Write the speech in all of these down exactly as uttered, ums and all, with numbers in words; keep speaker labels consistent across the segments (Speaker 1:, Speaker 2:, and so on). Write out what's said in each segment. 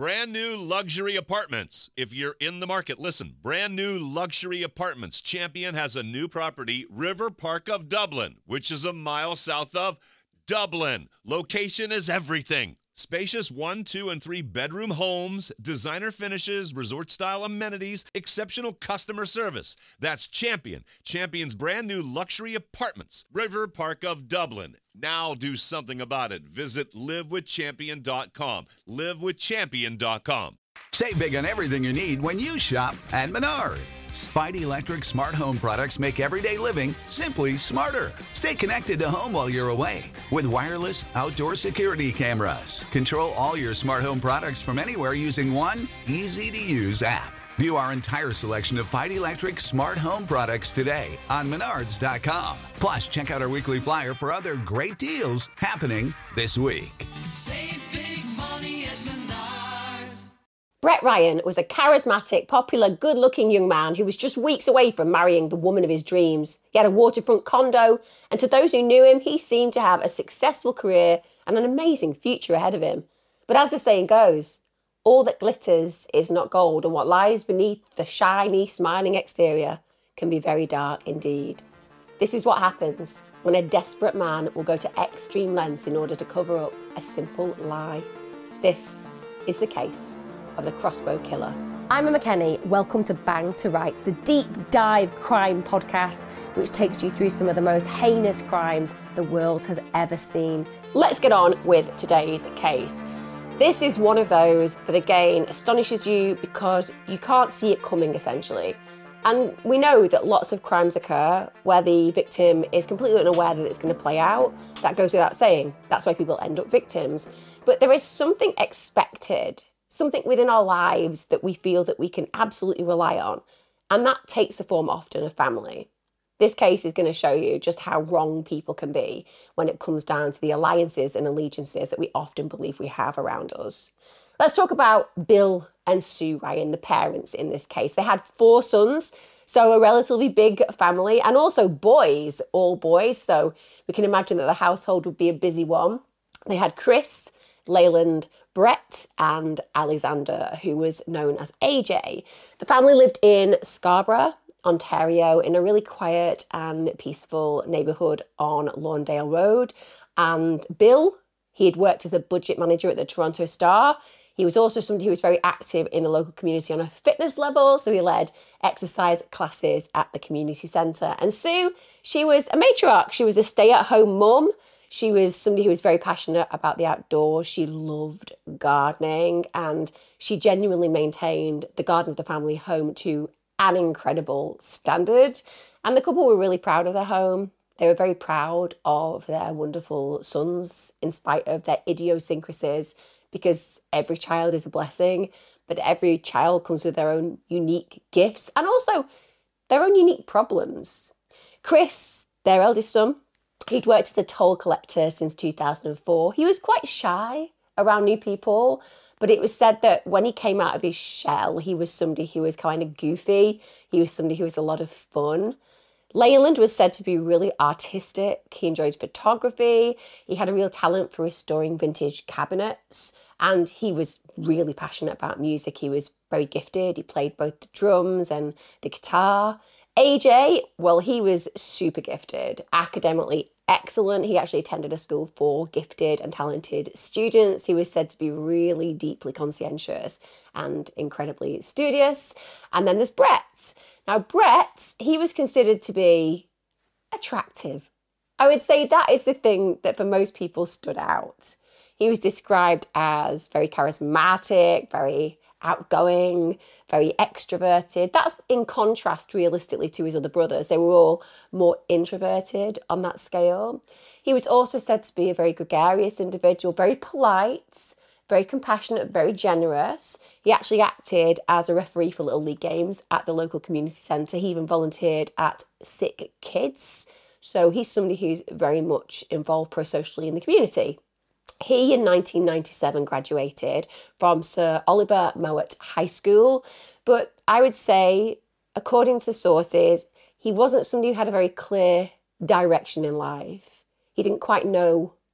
Speaker 1: Brand new luxury apartments. If you're in the market, listen. Brand new luxury apartments. Champion has a new property, River Park of Dublin, which is a mile south of Dublin. Location is everything. Spacious one, two, and three bedroom homes, designer finishes, resort-style amenities, exceptional customer service. That's Champion. Champion's brand new luxury apartments. River Park of Dublin. Now do something about it. Visit live with champion dot com. live with champion dot com.
Speaker 2: Save big on everything you need when you shop at Menards. Spidey Electric smart home products make everyday living simply smarter. Stay connected to home while you're away with wireless outdoor security cameras. Control all your smart home products from anywhere using one easy-to-use app. View our entire selection of Spidey Electric smart home products today on menards dot com. Plus, check out our weekly flyer for other great deals happening this week.
Speaker 3: Save big money at Menards.
Speaker 4: Brett Ryan was a charismatic, popular, good-looking young man who was just weeks away from marrying the woman of his dreams. He had a waterfront condo, and to those who knew him, he seemed to have a successful career and an amazing future ahead of him. But as the saying goes, all that glitters is not gold, and what lies beneath the shiny, smiling exterior can be very dark indeed. This is what happens when a desperate man will go to extreme lengths in order to cover up a simple lie. This is the case of the Crossbow Killer. I'm Emma Kenny. Welcome to Bang to Rights, the deep dive crime podcast which takes you through some of the most heinous crimes the world has ever seen. Let's get on with today's case. This is one of those that again astonishes you because you can't see it coming essentially. And we know that lots of crimes occur where the victim is completely unaware that it's going to play out. That goes without saying. That's why people end up victims. But there is something expected, something within our lives that we feel that we can absolutely rely on. And that takes the form often of family. This case is going to show you just how wrong people can be when it comes down to the alliances and allegiances that we often believe we have around us. Let's talk about Bill and Sue Ryan, the parents in this case. They had four sons, so a relatively big family, and also boys, all boys. So we can imagine that the household would be a busy one. They had Chris, Leyland, Brett, and Alexander, who was known as A J. The family lived in Scarborough, Ontario, in a really quiet and peaceful neighbourhood on Lawndale Road. And Bill, he had worked as a budget manager at the Toronto Star. He was also somebody who was very active in the local community on a fitness level, so he led exercise classes at the community centre. And Sue, she was a matriarch. She was a stay-at-home mum. She was somebody who was very passionate about the outdoors. She loved gardening, and she genuinely maintained the garden of the family home to an incredible standard. And the couple were really proud of their home. They were very proud of their wonderful sons, in spite of their idiosyncrasies, because every child is a blessing, but every child comes with their own unique gifts and also their own unique problems. Chris, their eldest son, he'd worked as a toll collector since two thousand four. He was quite shy around new people, but it was said that when he came out of his shell, he was somebody who was kind of goofy. He was somebody who was a lot of fun. Leyland was said to be really artistic. He enjoyed photography. He had a real talent for restoring vintage cabinets. And he was really passionate about music. He was very gifted. He played both the drums and the guitar. A J, well, he was super gifted, academically excellent. He actually attended a school for gifted and talented students. He was said to be really deeply conscientious and incredibly studious. And then there's Brett. Now, Brett, he was considered to be attractive. I would say that is the thing that for most people stood out. He was described as very charismatic, very outgoing, very extroverted. That's in contrast, realistically, to his other brothers. They were all more introverted on that scale. He was also said to be a very gregarious individual, very polite, very compassionate, very generous. He actually acted as a referee for Little League games at the local community centre. He even volunteered at Sick Kids. So he's somebody who's very much involved pro-socially in the community. He, in nineteen ninety-seven, graduated from Sir Oliver Mowat High School. But I would say, according to sources, he wasn't somebody who had a very clear direction in life. He didn't quite know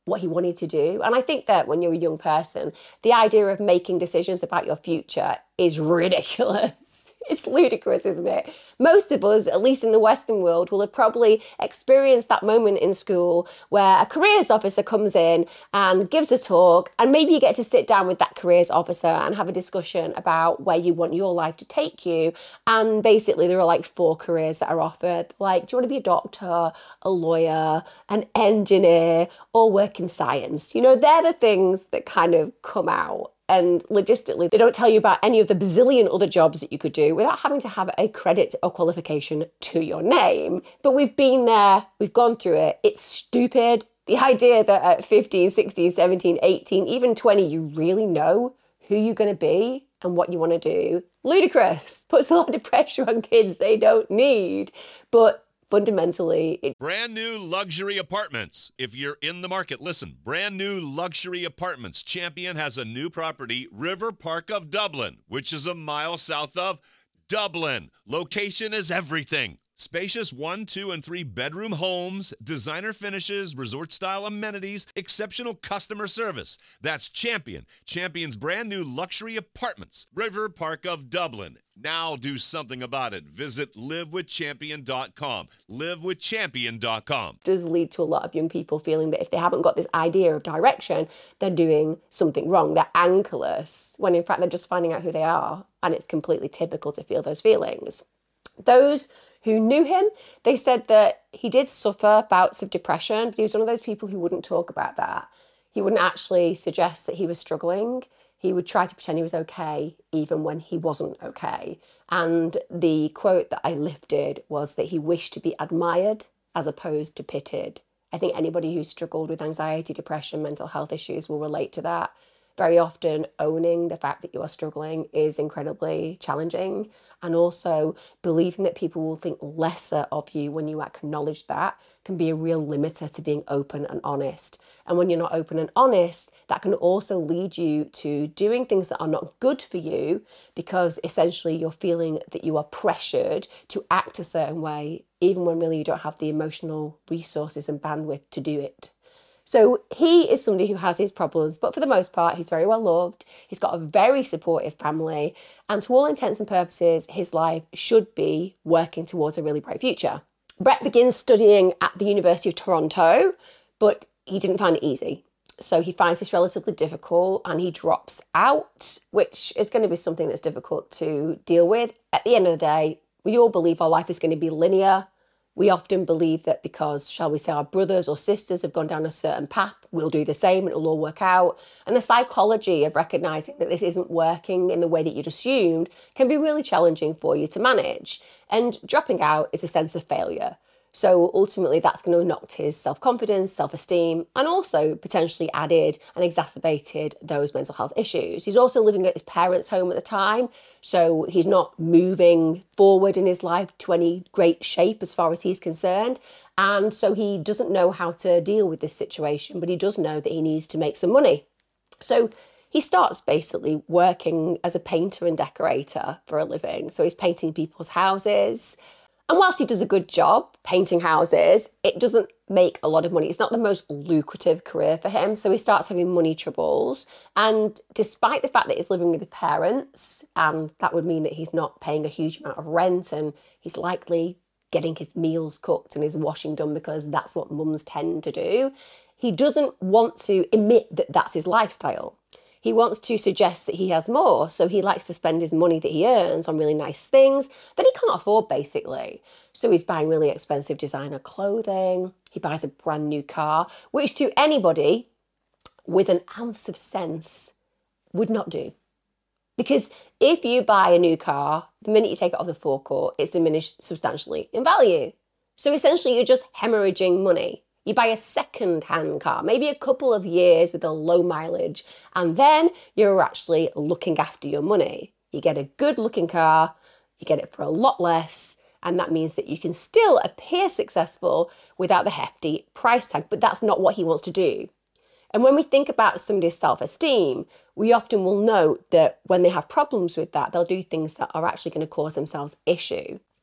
Speaker 4: what he wanted to do. And I think that when you're a young person, the idea of making decisions about your future is ridiculous. It's ludicrous, isn't it? Most of us, at least in the Western world, will have probably experienced that moment in school where a careers officer comes in and gives a talk, and maybe you get to sit down with that careers officer and have a discussion about where you want your life to take you. And basically there are like four careers that are offered. Like, do you want to be a doctor, a lawyer, an engineer, or work in science? You know, they're the things that kind of come out. And logistically, they don't tell you about any of the bazillion other jobs that you could do without having to have a credit or qualification to your name. But we've been there, we've gone through it. It's stupid. The idea that at fifteen, sixteen, seventeen, eighteen, even twenty, you really know who you're going to be and what you want to do. Ludicrous. Puts a lot of pressure on kids they don't need. But fundamentally, it...
Speaker 1: Brand new luxury apartments. If you're in the market, listen. Brand new luxury apartments. Champion has a new property, River Park of Dublin, which is a mile south of Dublin. Location is everything. Spacious one, two, and three bedroom homes, designer finishes, resort-style amenities, exceptional customer service. That's Champion. Champion's brand new luxury apartments, River Park of Dublin. Now do something about it. Visit live with champion dot com. live with champion dot com.
Speaker 4: Does lead to a lot of young people feeling that if they haven't got this idea of direction, they're doing something wrong. They're anchorless, when in fact they're just finding out who they are. And it's completely typical to feel those feelings. Those who knew him, they said that he did suffer bouts of depression, but he was one of those people who wouldn't talk about that. He wouldn't actually suggest that he was struggling. He would try to pretend he was okay, even when he wasn't okay. And the quote that I lifted was that he wished to be admired as opposed to pitied. I think anybody who's struggled with anxiety, depression, mental health issues will relate to that. Very often owning the fact that you are struggling is incredibly challenging, and also believing that people will think lesser of you when you acknowledge that can be a real limiter to being open and honest. And when you're not open and honest, that can also lead you to doing things that are not good for you, because essentially you're feeling that you are pressured to act a certain way, even when really you don't have the emotional resources and bandwidth to do it. So he is somebody who has his problems, but for the most part, he's very well loved. He's got a very supportive family, and to all intents and purposes, his life should be working towards a really bright future. Brett begins studying at the University of Toronto, but he didn't find it easy. So he finds this relatively difficult and he drops out, which is going to be something that's difficult to deal with. At the end of the day, we all believe our life is going to be linear. We often believe that because, shall we say, our brothers or sisters have gone down a certain path, we'll do the same and it'll all work out. And the psychology of recognizing that this isn't working in the way that you'd assumed can be really challenging for you to manage. And dropping out is a sense of failure. So ultimately that's going to knock his self-confidence, self-esteem, and also potentially added and exacerbated those mental health issues. He's also living at his parents' home at the time, so he's not moving forward in his life to any great shape as far as he's concerned. And so he doesn't know how to deal with this situation, but he does know that he needs to make some money. So he starts basically working as a painter and decorator for a living. So he's painting people's houses. And whilst he does a good job painting houses, it doesn't make a lot of money. It's not the most lucrative career for him. So he starts having money troubles. And despite the fact that he's living with his parents, and that would mean that he's not paying a huge amount of rent, and he's likely getting his meals cooked and his washing done because that's what mums tend to do, he doesn't want to admit that that's his lifestyle. He wants to suggest that he has more, so he likes to spend his money that he earns on really nice things that he can't afford, basically. So he's buying really expensive designer clothing, he buys a brand new car, which to anybody with an ounce of sense would not do. Because if you buy a new car, the minute you take it off the forecourt, it's diminished substantially in value. So essentially you're just hemorrhaging money. You buy a second-hand car, maybe a couple of years with a low mileage, and then you're actually looking after your money. You get a good-looking car, you get it for a lot less, and that means that you can still appear successful without the hefty price tag, but that's not what he wants to do. And when we think about somebody's self-esteem, we often will note that when they have problems with that, they'll do things that are actually going to cause themselves issue.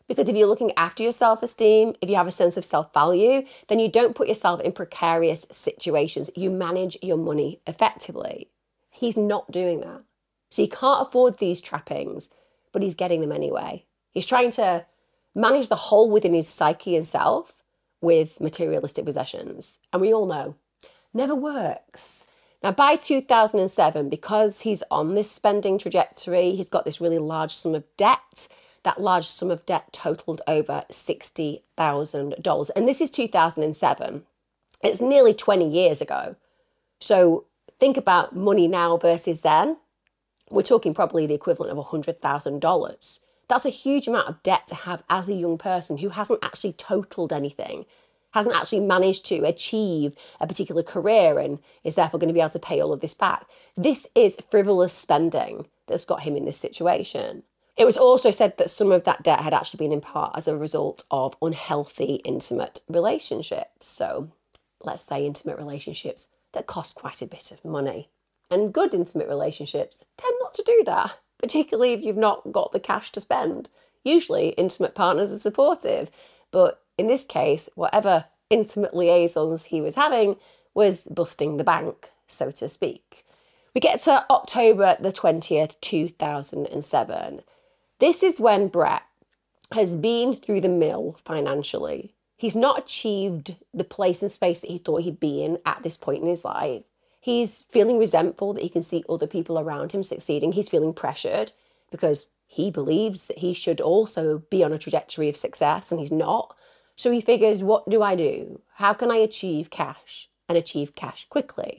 Speaker 4: Because if you're looking after your self-esteem, if you have a sense of self-value, then you don't put yourself in precarious situations. You manage your money effectively. He's not doing that. So he can't afford these trappings, but he's getting them anyway. He's trying to manage the hole within his psyche and self with materialistic possessions. And we all know, never works. Now, by two thousand seven, because he's on this spending trajectory, he's got this really large sum of debt. That large sum of debt totaled over sixty thousand dollars. And this is two thousand seven. It's nearly twenty years ago. So think about money now versus then. We're talking probably the equivalent of one hundred thousand dollars. That's a huge amount of debt to have as a young person who hasn't actually totaled anything, hasn't actually managed to achieve a particular career and is therefore going to be able to pay all of this back. This is frivolous spending that's got him in this situation. It was also said that some of that debt had actually been in part as a result of unhealthy intimate relationships. So let's say intimate relationships that cost quite a bit of money. And good intimate relationships tend not to do that, particularly if you've not got the cash to spend. Usually intimate partners are supportive, but in this case, whatever intimate liaisons he was having was busting the bank, so to speak. We get to October the twentieth, two thousand seven. This is when Brett has been through the mill financially. He's not achieved the place and space that he thought he'd be in at this point in his life. He's feeling resentful that he can see other people around him succeeding. He's feeling pressured because he believes that he should also be on a trajectory of success and he's not. So he figures, what do I do? How can I achieve cash and achieve cash quickly?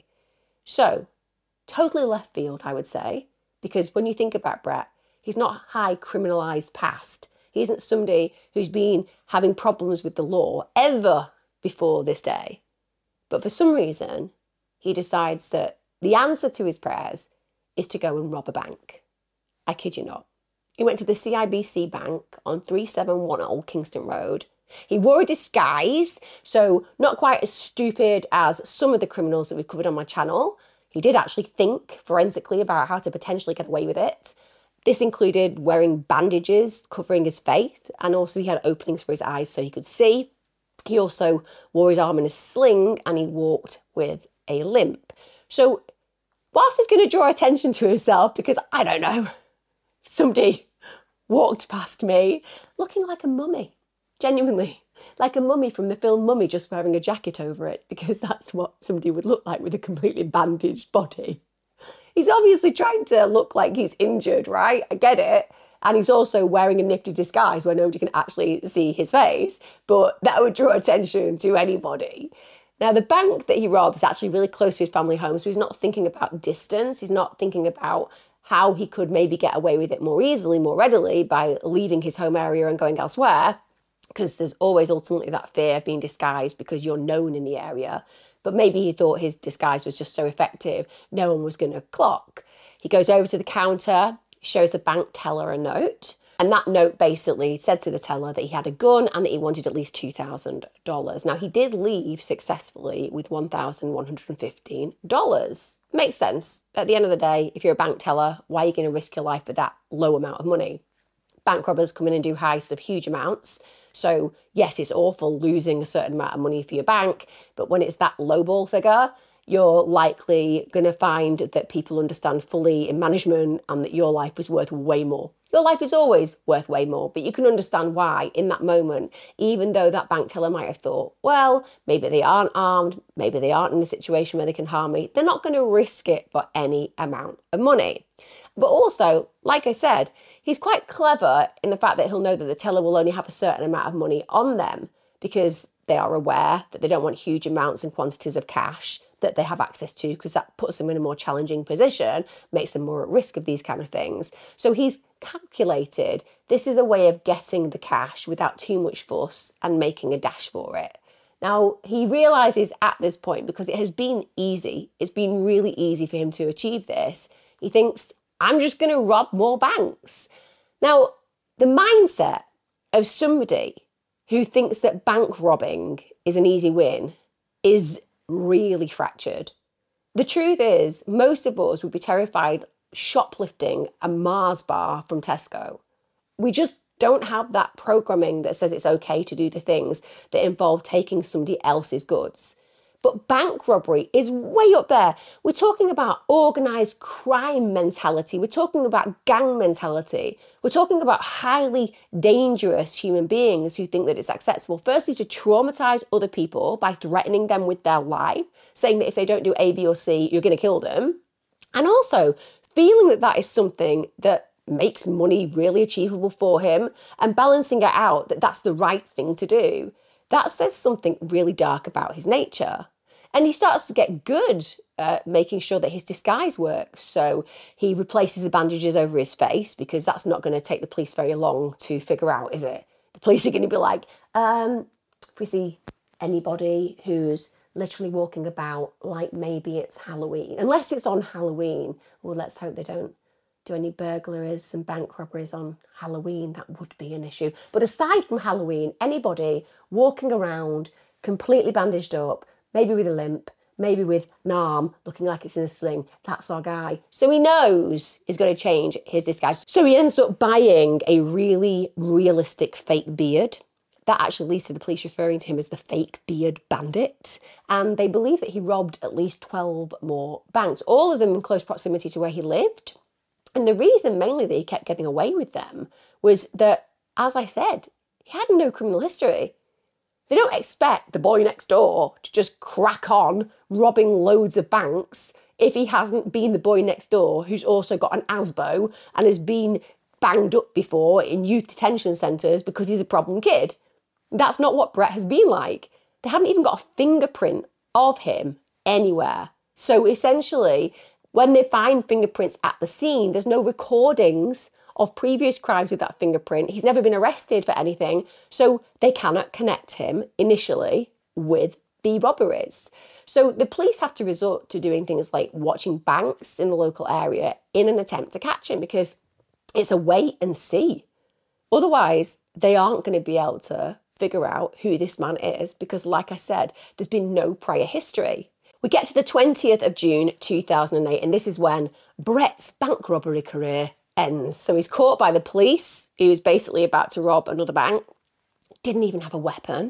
Speaker 4: So, totally left field, I would say, because when you think about Brett, he's not high criminalized past. He isn't somebody who's been having problems with the law ever before this day. But for some reason, he decides that the answer to his prayers is to go and rob a bank. I kid you not. He went to the C I B C Bank on three seventy-one Old Kingston Road. He wore a disguise, so not quite as stupid as some of the criminals that we've covered on my channel. He did actually think forensically about how to potentially get away with it. This included wearing bandages covering his face, and also he had openings for his eyes so he could see. He also wore his arm in a sling and he walked with a limp. So whilst he's going to draw attention to himself, because I don't know, somebody walked past me looking like a mummy, genuinely, like a mummy from the film Mummy, just wearing a jacket over it, because that's what somebody would look like with a completely bandaged body. He's obviously trying to look like he's injured, right? I get it. And he's also wearing a nifty disguise where nobody can actually see his face, but that would draw attention to anybody. Now, the bank that he robs is actually really close to his family home, so he's not thinking about distance. He's not thinking about how he could maybe get away with it more easily, more readily by leaving his home area and going elsewhere, because there's always ultimately that fear of being disguised because you're known in the area. But maybe he thought his disguise was just so effective, no one was going to clock. He goes over to the counter, shows the bank teller a note, and that note basically said to the teller that he had a gun and that he wanted at least two thousand dollars. Now, he did leave successfully with one thousand one hundred fifteen dollars. Makes sense. At the end of the day, if you're a bank teller, why are you going to risk your life for that low amount of money? Bank robbers come in and do heists of huge amounts. So yes, it's awful losing a certain amount of money for your bank, but when it's that lowball figure, you're likely going to find that people understand fully in management and that your life is worth way more. Your life is always worth way more, but you can understand why in that moment, even though that bank teller might have thought, well, maybe they aren't armed, maybe they aren't in a situation where they can harm me, they're not going to risk it for any amount of money. But also, like I said, he's quite clever in the fact that he'll know that the teller will only have a certain amount of money on them because they are aware that they don't want huge amounts and quantities of cash that they have access to, because that puts them in a more challenging position, makes them more at risk of these kind of things. So he's calculated this is a way of getting the cash without too much fuss and making a dash for it. Now, he realises at this point, because it has been easy, it's been really easy for him to achieve this, he thinks, I'm just going to rob more banks. Now, the mindset of somebody who thinks that bank robbing is an easy win is really fractured. The truth is, most of us would be terrified shoplifting a Mars bar from Tesco. We just don't have that programming that says it's okay to do the things that involve taking somebody else's goods. But bank robbery is way up there. We're talking about organised crime mentality. We're talking about gang mentality. We're talking about highly dangerous human beings who think that it's acceptable, firstly, to traumatise other people by threatening them with their life, saying that if they don't do A, B or C, you're going to kill them. And also feeling that that is something that makes money really achievable for him and balancing it out that that's the right thing to do. That says something really dark about his nature. And he starts to get good at making sure that his disguise works. So he replaces the bandages over his face because that's not going to take the police very long to figure out, is it? The police are going to be like, um, if we see anybody who's literally walking about like maybe it's Halloween, unless it's on Halloween, well, let's hope they don't do any burglaries and bank robberies on Halloween. That would be an issue. But aside from Halloween, anybody walking around completely bandaged up, maybe with a limp, maybe with an arm looking like it's in a sling, that's our guy. So he knows he's got to change his disguise. So he ends up buying a really realistic fake beard. That actually leads to the police referring to him as the fake beard bandit. And they believe that he robbed at least twelve more banks, all of them in close proximity to where he lived. And the reason mainly that he kept getting away with them was that, as I said, he had no criminal history. They don't expect the boy next door to just crack on robbing loads of banks if he hasn't been the boy next door who's also got an A S B O and has been banged up before in youth detention centres because he's a problem kid. That's not what Brett has been like. They haven't even got a fingerprint of him anywhere. So essentially, when they find fingerprints at the scene, there's no recordings of previous crimes with that fingerprint. He's never been arrested for anything, so they cannot connect him initially with the robberies. So the police have to resort to doing things like watching banks in the local area in an attempt to catch him because it's a wait and see. Otherwise, they aren't going to be able to figure out who this man is because, like I said, there's been no prior history. We get to the twentieth of June two thousand eight, and this is when Brett's bank robbery career ends. So he's caught by the police, who was basically about to rob another bank, didn't even have a weapon,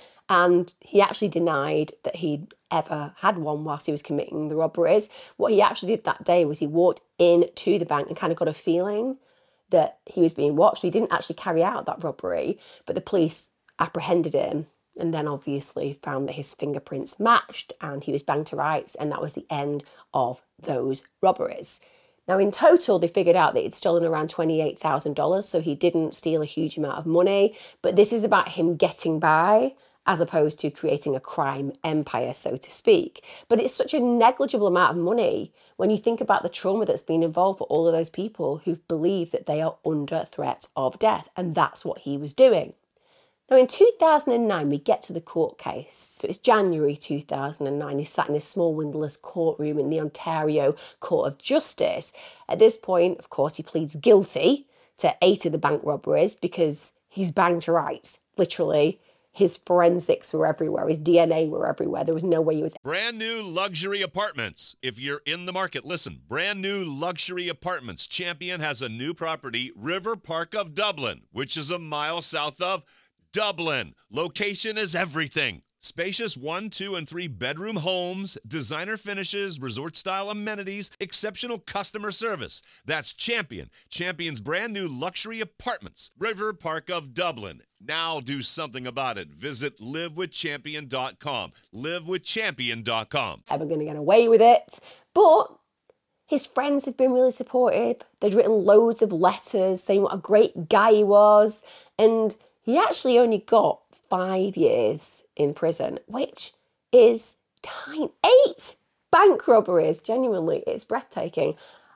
Speaker 4: and he actually denied that he'd ever had one whilst he was committing the robberies. What he actually did that day was he walked into the bank and kind of got a feeling that he was being watched. He didn't actually carry out that robbery, but the police apprehended him and then obviously found that his fingerprints matched and he was banged to rights, and that was the end of those robberies. Now, in total, they figured out that he'd stolen around twenty-eight thousand dollars, so he didn't steal a huge amount of money, but this is about him getting by as opposed to creating a crime empire, so to speak. But it's such a negligible amount of money when you think about the trauma that's been involved for all of those people who've believed that they are under threat of death, and that's what he was doing. Now, in two thousand nine, we get to the court case. So it's January two thousand nine. He's sat in this small windowless courtroom in the Ontario Court of Justice. At this point, of course, he pleads guilty to eight of the bank robberies because he's banged to rights. Literally, his forensics were everywhere. His D N A were everywhere. There was no way he was...
Speaker 1: Brand new luxury apartments. If you're in the market, listen. Brand new luxury apartments. Champion has a new property, River Park of Dublin, which is a mile south of Dublin. Location is everything. Spacious one, two, and three bedroom homes, designer finishes, resort-style amenities, exceptional customer service. That's Champion. Champion's brand new luxury apartments. River Park of Dublin. Now do something about it. Visit live with champion dot com. live with champion dot com.
Speaker 4: Ever going to get away with it. But his friends have been really supportive. They'd written loads of letters saying what a great guy he was. And he actually only got five years in prison, which is tiny. Eight bank robberies. Genuinely, it's breathtaking.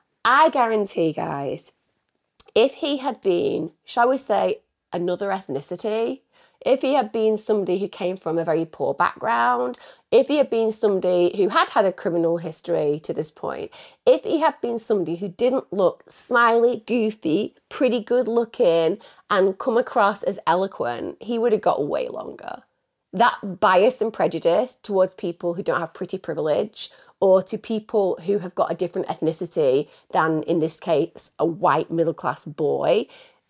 Speaker 4: I guarantee, guys, if he had been, shall we say, another ethnicity, if he had been somebody who came from a very poor background, if he had been somebody who had had a criminal history to this point, if he had been somebody who didn't look smiley, goofy, pretty good looking, and come across as eloquent, he would have got way longer. That bias and prejudice towards people who don't have pretty privilege or to people who have got a different ethnicity than, in this case, a white middle-class boy,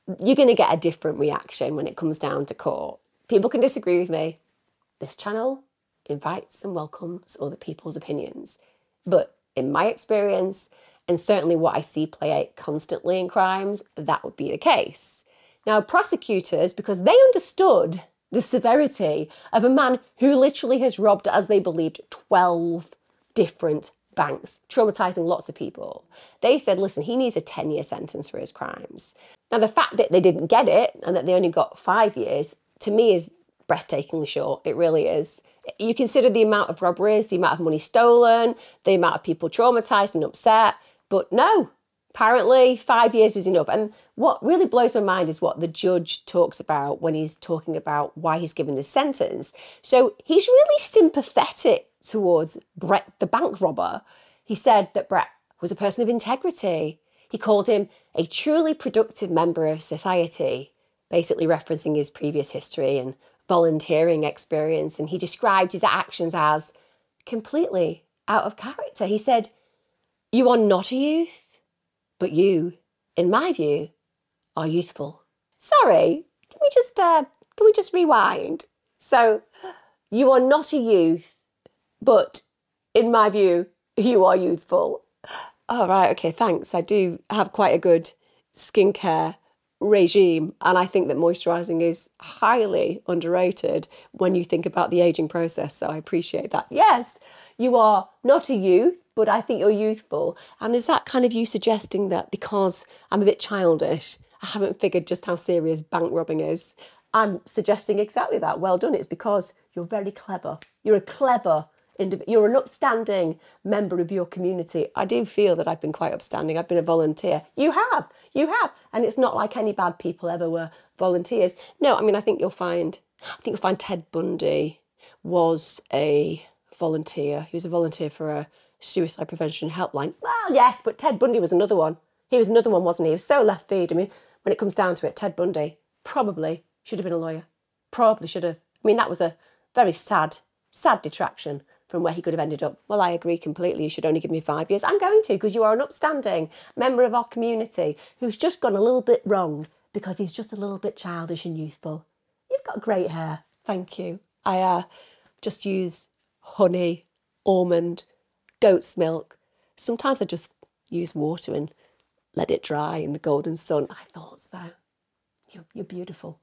Speaker 4: you're going to get a different reaction when it comes down to court. People can disagree with me. This channel invites and welcomes other people's opinions. But in my experience, and certainly what I see play out constantly in crimes, that would be the case. Now, prosecutors, because they understood the severity of a man who literally has robbed, as they believed, twelve different banks, traumatizing lots of people, they said, listen, he needs a ten-year sentence for his crimes. Now, the fact that they didn't get it and that they only got five years, to me, is breathtakingly short. It really is. You consider the amount of robberies, the amount of money stolen, the amount of people traumatized and upset, but no, apparently five years was enough. And what really blows my mind is what the judge talks about when he's talking about why he's given this sentence. So he's really sympathetic towards Brett, the bank robber. He said that Brett was a person of integrity. He called him a truly productive member of society, basically referencing his previous history and volunteering experience. And he described his actions as completely out of character. He said, "You are not a youth, but you, in my view, are youthful." Sorry, can we just uh, can we just rewind? So, you are not a youth, but in my view, you are youthful. All right, okay, thanks. I do have quite a good skincare regime, and I think that moisturising is highly underrated when you think about the ageing process, so I appreciate that. Yes, you are not a youth, but I think you're youthful. And is that kind of you suggesting that because I'm a bit childish, I haven't figured just how serious bank robbing is? I'm suggesting exactly that. Well done. It's because you're very clever. You're a clever individual. You're an upstanding member of your community. I do feel that I've been quite upstanding. I've been a volunteer. You have. You have. And it's not like any bad people ever were volunteers. No, I mean, I think you'll find, I think you'll find Ted Bundy was a volunteer. He was a volunteer for a suicide prevention helpline. Well, yes, but Ted Bundy was another one. He was another one, wasn't he? He was so left field. I mean, when it comes down to it, Ted Bundy probably should have been a lawyer. Probably should have. I mean, that was a very sad, sad detraction from where he could have ended up. Well, I agree completely. You should only give me five years. I'm going to, because you are an upstanding member of our community who's just gone a little bit wrong because he's just a little bit childish and youthful. You've got great hair. Thank you. I uh, just use honey, almond, goat's milk. Sometimes I just use water and let it dry in the golden sun. I thought so. You're, you're beautiful.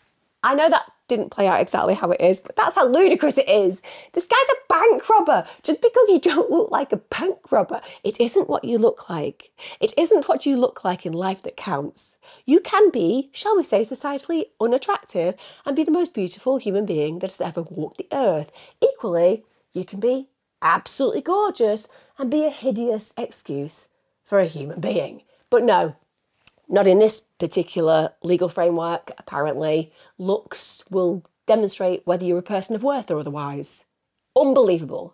Speaker 4: I know that didn't play out exactly how it is, but that's how ludicrous it is. This guy's a bank robber. Just because you don't look like a bank robber, it isn't what you look like. It isn't what you look like in life that counts. You can be, shall we say, societally unattractive and be the most beautiful human being that has ever walked the earth. Equally, you can be absolutely gorgeous and be a hideous excuse for a human being. But no, not in this particular legal framework, apparently. Looks will demonstrate whether you're a person of worth or otherwise. Unbelievable.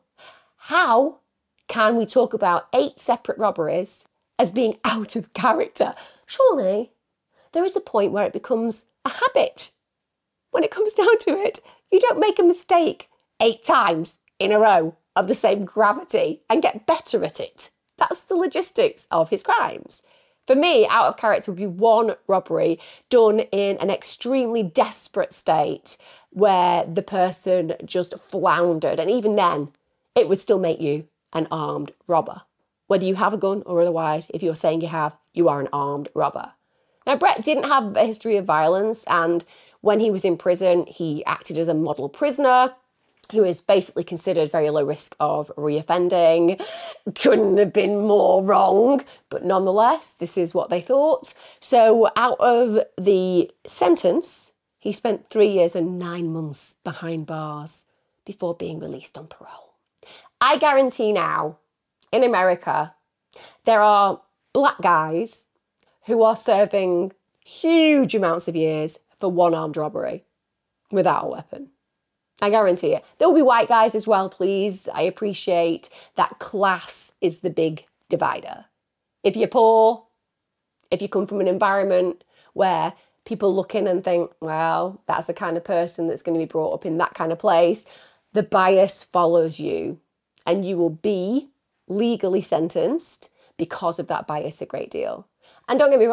Speaker 4: How can we talk about eight separate robberies as being out of character? Surely there is a point where it becomes a habit. When it comes down to it, you don't make a mistake eight times in a row of the same gravity and get better at it. That's the logistics of his crimes. For me, out of character would be one robbery done in an extremely desperate state where the person just floundered. And even then, it would still make you an armed robber. Whether you have a gun or otherwise, if you're saying you have, you are an armed robber. Now, Brett didn't have a history of violence, and when he was in prison, he acted as a model prisoner. He was basically considered very low risk of reoffending. Couldn't have been more wrong, but nonetheless, this is what they thought. So out of the sentence, he spent three years and nine months behind bars before being released on parole. I guarantee now, in America, there are black guys who are serving huge amounts of years for one armed robbery without a weapon. I guarantee it. There will be white guys as well, please. I appreciate that class is the big divider. If you're poor, if you come from an environment where people look in and think, well, that's the kind of person that's going to be brought up in that kind of place, the bias follows you and you will be legally sentenced because of that bias a great deal. And don't get me wrong,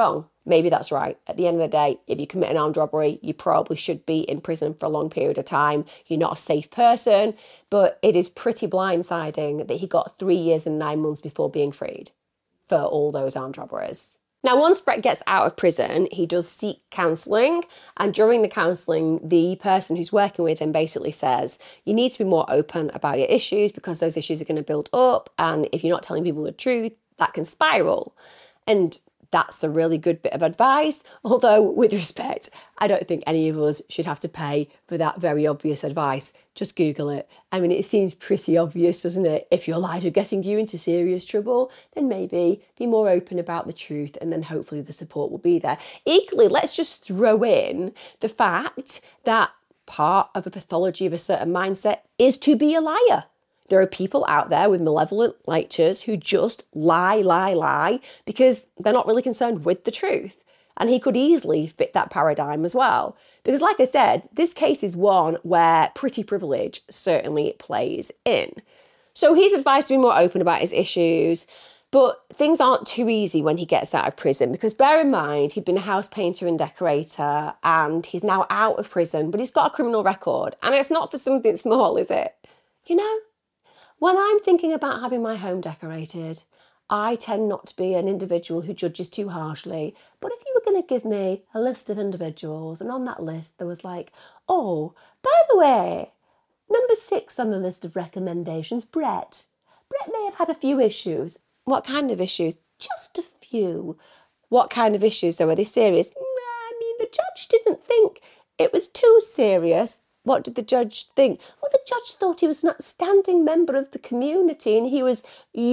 Speaker 4: maybe that's right. At the end of the day, if you commit an armed robbery, you probably should be in prison for a long period of time. You're not a safe person, but it is pretty blindsiding that he got three years and nine months before being freed for all those armed robberies. Now, once Brett gets out of prison, he does seek counselling, and during the counselling, the person who's working with him basically says, you need to be more open about your issues because those issues are going to build up, and if you're not telling people the truth, that can spiral. And that's a really good bit of advice, although with respect, I don't think any of us should have to pay for that very obvious advice. Just Google it. I mean, it seems pretty obvious, doesn't it? If your life is getting you into serious trouble, then maybe be more open about the truth and then hopefully the support will be there. Equally, let's just throw in the fact that part of a pathology of a certain mindset is to be a liar. There are people out there with malevolent natures who just lie, lie, lie because they're not really concerned with the truth. And he could easily fit that paradigm as well. Because like I said, this case is one where pretty privilege certainly plays in. So he's advised to be more open about his issues, but things aren't too easy when he gets out of prison because bear in mind, he'd been a house painter and decorator and he's now out of prison, but he's got a criminal record. And it's not for something small, is it? You know? When I'm thinking about having my home decorated, I tend not to be an individual who judges too harshly. But if you were going to give me a list of individuals, and on that list there was like, oh, by the way, number six on the list of recommendations, Brett. Brett may have had a few issues. What kind of issues? Just a few. What kind of issues though? Are they serious? I mean, the judge didn't think it was too serious. What did the judge think? Well, the judge thought he was an outstanding member of the community and he was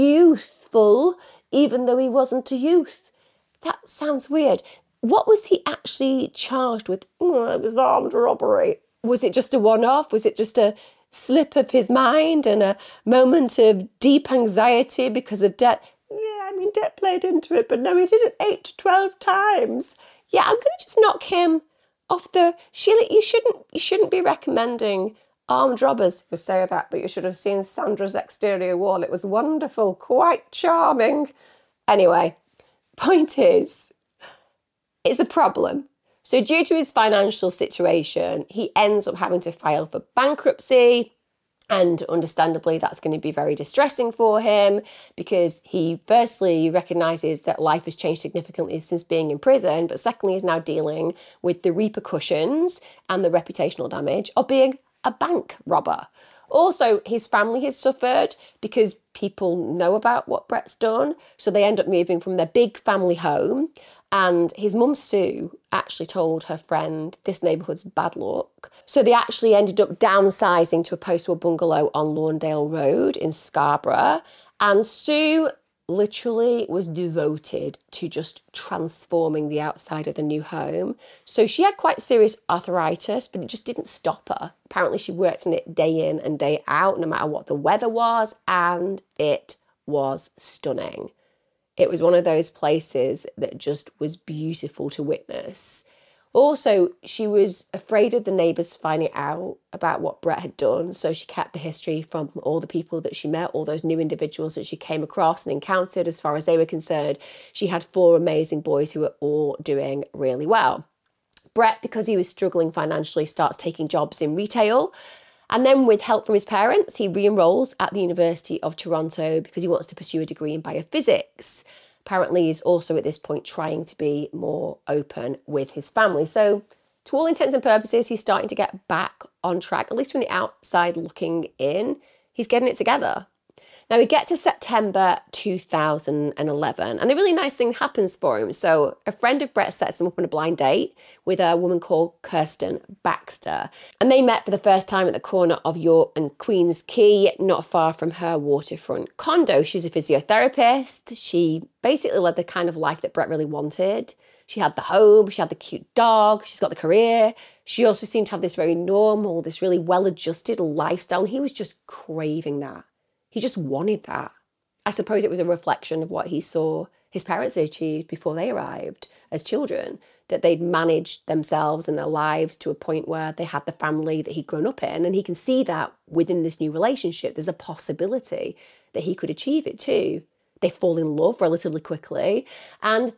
Speaker 4: youthful, even though he wasn't a youth. That sounds weird. What was he actually charged with? Oh, it was armed robbery. Was it just a one-off? Was it just a slip of his mind and a moment of deep anxiety because of debt? Yeah, I mean, debt played into it, but no, he did it eight to twelve times. Yeah, I'm going to just knock him off the... Sheila, you shouldn't you shouldn't be recommending armed robbers. You say that, but you should have seen Sandra's exterior wall. It was wonderful, quite charming. Anyway, point is, it's a problem. So due to his financial situation, he ends up having to file for bankruptcy. And understandably, that's going to be very distressing for him because he firstly recognises that life has changed significantly since being in prison, but secondly is now dealing with the repercussions and the reputational damage of being a bank robber. Also, his family has suffered because people know about what Brett's done, so they end up moving from their big family home. And his mum, Sue, actually told her friend, this neighbourhood's bad luck. So they actually ended up downsizing to a post-war bungalow on Lawndale Road in Scarborough. And Sue literally was devoted to just transforming the outside of the new home. So she had quite serious arthritis, but it just didn't stop her. Apparently she worked on it day in and day out, no matter what the weather was, and it was stunning. It was one of those places that just was beautiful to witness. Also, she was afraid of the neighbours finding out about what Brett had done, so she kept the history from all the people that she met, all those new individuals that she came across and encountered. As far as they were concerned, she had four amazing boys who were all doing really well. Brett, because he was struggling financially, starts taking jobs in retail. And then with help from his parents, he re-enrolls at the University of Toronto because he wants to pursue a degree in biophysics. Apparently he's also at this point trying to be more open with his family. So to all intents and purposes, he's starting to get back on track, at least from the outside looking in. He's getting it together. Now we get to September two thousand eleven and a really nice thing happens for him. So a friend of Brett sets him up on a blind date with a woman called Kirsten Baxter. And they met for the first time at the corner of York and Queen's Quay, not far from her waterfront condo. She's a physiotherapist. She basically led the kind of life that Brett really wanted. She had the home, she had the cute dog, she's got the career. She also seemed to have this very normal, this really well-adjusted lifestyle. And he was just craving that. He just wanted that. I suppose it was a reflection of what he saw his parents had achieved before they arrived as children, that they'd managed themselves and their lives to a point where they had the family that he'd grown up in. And he can see that within this new relationship, there's a possibility that he could achieve it too. They fall in love relatively quickly. And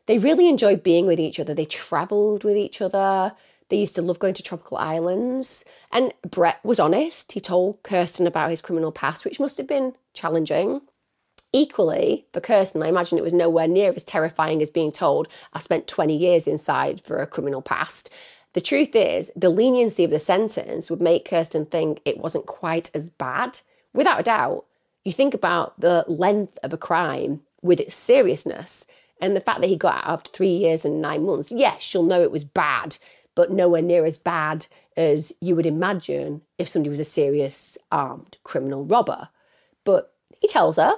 Speaker 4: They really enjoyed being with each other. They traveled with each other. They used to love going to tropical islands. And Brett was honest. He told Kirsten about his criminal past, which must have been challenging. Equally, for Kirsten, I imagine it was nowhere near as terrifying as being told, I spent twenty years inside for a criminal past. The truth is, the leniency of the sentence would make Kirsten think it wasn't quite as bad. Without a doubt, you think about the length of a crime with its seriousness and the fact that he got out after three years and nine months. Yes, she'll know it was bad, but nowhere near as bad as you would imagine if somebody was a serious armed criminal robber. But he tells her.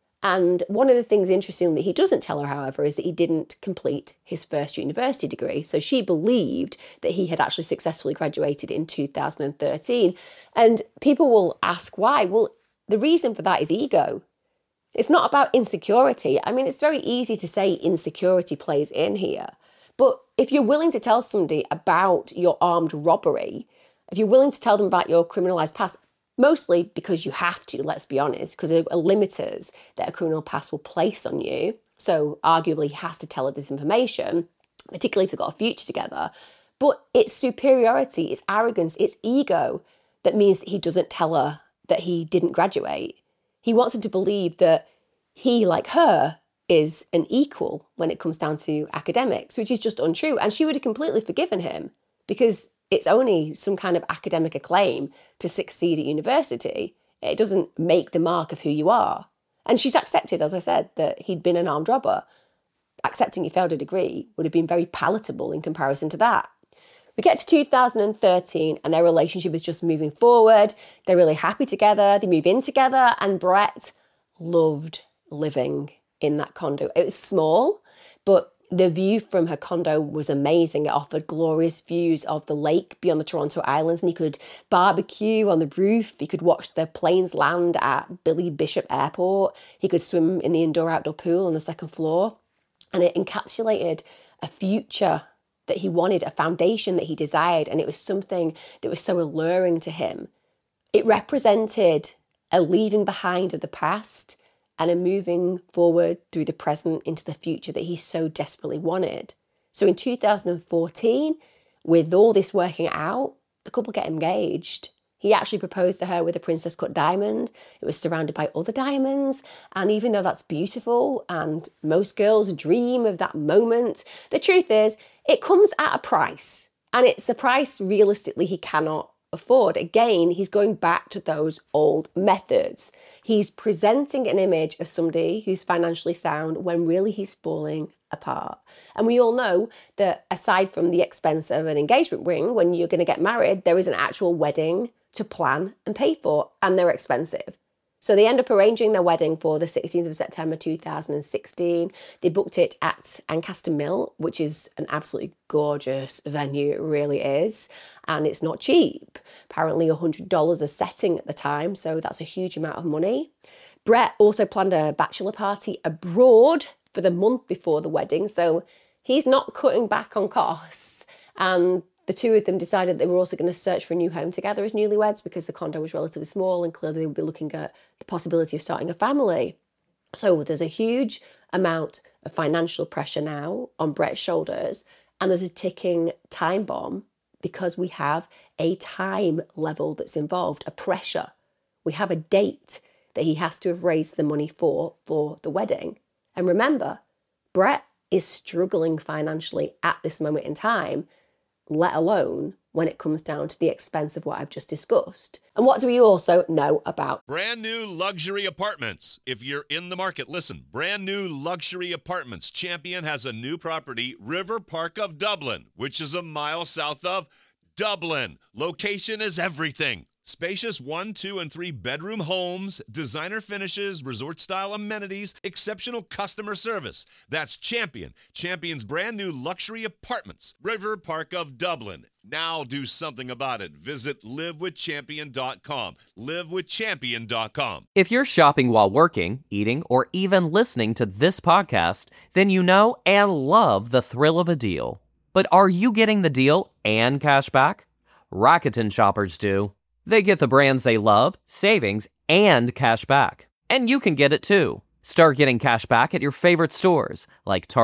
Speaker 4: And one of the things interesting that he doesn't tell her, however, is that he didn't complete his first university degree. So she believed that he had actually successfully graduated in two thousand thirteen. And people will ask why. Well, the reason for that is ego. It's not about insecurity. I mean, it's very easy to say insecurity plays in here. But if you're willing to tell somebody about your armed robbery, if you're willing to tell them about your criminalized past, mostly because you have to, let's be honest, because of limiters that a criminal past will place on you. So arguably he has to tell her this information, particularly if they've got a future together. But it's superiority, it's arrogance, it's ego that means that he doesn't tell her that he didn't graduate. He wants her to believe that he, like her, is an equal when it comes down to academics, which is just untrue. And she would have completely forgiven him because it's only some kind of academic acclaim to succeed at university. It doesn't make the mark of who you are. And she's accepted, as I said, that he'd been an armed robber. Accepting he failed a degree would have been very palatable in comparison to that. We get to two thousand thirteen and their relationship is just moving forward. They're really happy together. They move in together and Brett loved living in that condo. It was small, but the view from her condo was amazing. It offered glorious views of the lake beyond the Toronto Islands, and he could barbecue on the roof. He could watch the planes land at Billy Bishop Airport. He could swim in the indoor-outdoor pool on the second floor. And it encapsulated a future that he wanted, a foundation that he desired, and it was something that was so alluring to him. It represented a leaving behind of the past and a moving forward through the present into the future that he so desperately wanted. So in two thousand fourteen, with all this working out, the couple get engaged. He actually proposed to her with a princess cut diamond. It was surrounded by other diamonds. And even though that's beautiful and most girls dream of that moment, the truth is it comes at a price. And it's a price realistically he cannot afford. Again, he's going back to those old methods. He's presenting an image of somebody who's financially sound when really he's falling apart. And we all know that aside from the expense of an engagement ring, when you're going to get married, there is an actual wedding to plan and pay for, and they're expensive. So they end up arranging their wedding for the sixteenth of September two thousand sixteen. They booked it at Ancaster Mill, which is an absolutely gorgeous venue, it really is. And it's not cheap. Apparently one hundred dollars a setting at the time, so that's a huge amount of money. Brett also planned a bachelor party abroad for the month before the wedding, so he's not cutting back on costs. And the two of them decided they were also going to search for a new home together as newlyweds because the condo was relatively small and clearly they would be looking at the possibility of starting a family. So there's a huge amount of financial pressure now on Brett's shoulders, and there's a ticking time bomb because we have a time level that's involved, a pressure. We have a date that he has to have raised the money for, for the wedding. And remember, Brett is struggling financially at this moment in time, let alone when it comes down to the expense of what I've just discussed. And what do we also know about
Speaker 1: brand new luxury apartments? If you're in the market, listen, brand new luxury apartments. Champion has a new property, River Park of Dublin, which is a mile south of Dublin. Location is everything. Spacious one, two, and three bedroom homes, designer finishes, resort-style amenities, exceptional customer service. That's Champion. Champion's brand new luxury apartments, River Park of Dublin. Now do something about it. Visit live with champion dot com. live with champion dot com.
Speaker 5: If you're shopping while working, eating, or even listening to this podcast, then you know and love the thrill of a deal. But are you getting the deal and cash back? Rakuten shoppers do. They get the brands they love, savings, and cash back. And you can get it too. Start getting cash back at your favorite stores like Target,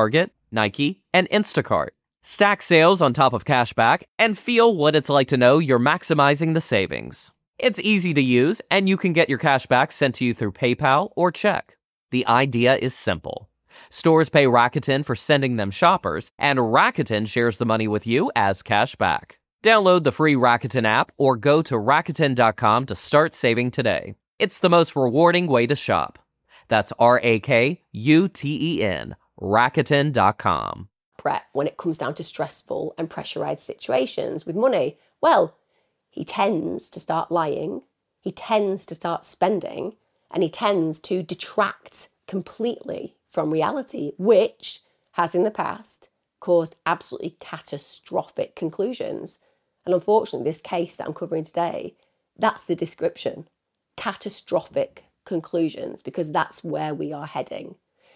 Speaker 5: Nike, and Instacart. Stack sales on top of cashback and feel what it's like to know you're maximizing the savings. It's easy to use, and you can get your cashback sent to you through PayPal or check. The idea is simple. Stores pay Rakuten for sending them shoppers, and Rakuten shares the money with you as cashback. Download the free Rakuten app or go to Rakuten dot com to start saving today. It's the most rewarding way to shop. That's R A K U T E N, Rakuten dot com.
Speaker 4: Brett, when it comes down to stressful and pressurized situations with money, well, he tends to start lying, he tends to start spending, and he tends to detract completely from reality, which has in the past caused absolutely catastrophic conclusions. And unfortunately, this case that I'm covering today, that's the description. Catastrophic conclusions, because that's where we are heading.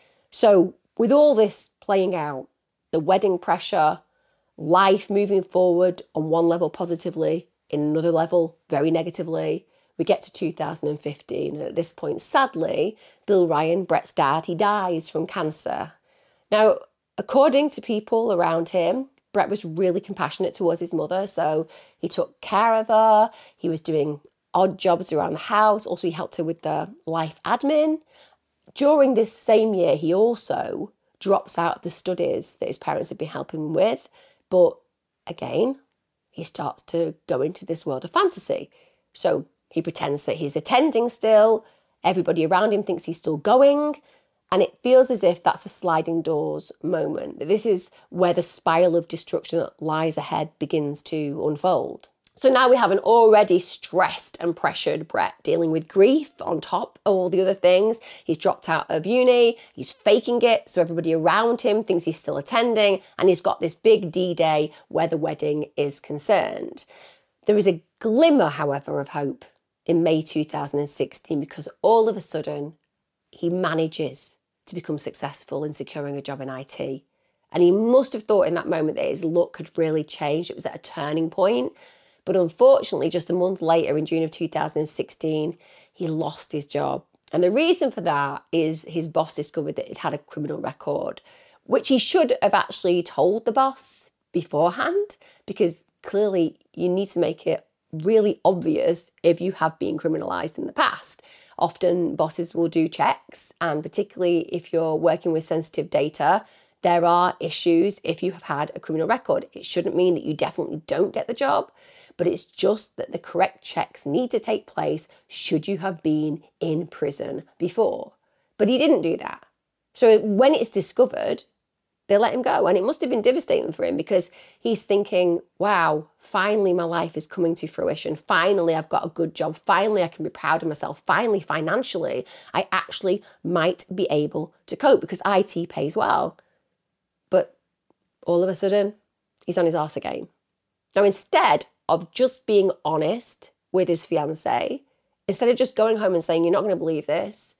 Speaker 4: So with all this playing out, the wedding pressure, life moving forward on one level positively, in another level very negatively, we get to two thousand fifteen, and at this point, sadly, Bill Ryan, Brett's dad, he dies from cancer. Now, according to people around him, Brett was really compassionate towards his mother, so he took care of her, he was doing odd jobs around the house, also he helped her with the life admin. During this same year, he also drops out of the studies that his parents had been helping him with, but again, he starts to go into this world of fantasy. So he pretends that he's attending still, everybody around him thinks he's still going, and it feels as if that's a sliding doors moment. This is where the spiral of destruction that lies ahead begins to unfold. So now we have an already stressed and pressured Brett dealing with grief on top of all the other things. He's dropped out of uni, he's faking it so everybody around him thinks he's still attending, and he's got this big D-Day where the wedding is concerned. There is a glimmer, however, of hope in May two thousand sixteen, because all of a sudden he manages to become successful in securing a job in I T. And he must have thought in that moment that his luck had really changed. It was at a turning point. But unfortunately, just a month later, in June of two thousand sixteen, he lost his job. And the reason for that is his boss discovered that he'd had a criminal record, which he should have actually told the boss beforehand, because clearly you need to make it really obvious if you have been criminalised in the past. Often bosses will do checks, and particularly if you're working with sensitive data, there are issues if you have had a criminal record. It shouldn't mean that you definitely don't get the job, but it's just that the correct checks need to take place should you have been in prison before. But he didn't do that. So when it's discovered, they let him go. And it must have been devastating for him, because he's thinking, wow, finally my life is coming to fruition. Finally, I've got a good job. Finally, I can be proud of myself. Finally, financially, I actually might be able to cope because I T pays well. But all of a sudden, he's on his arse again. Now, instead of just being honest with his fiancée, instead of just going home and saying, you're not going to believe this,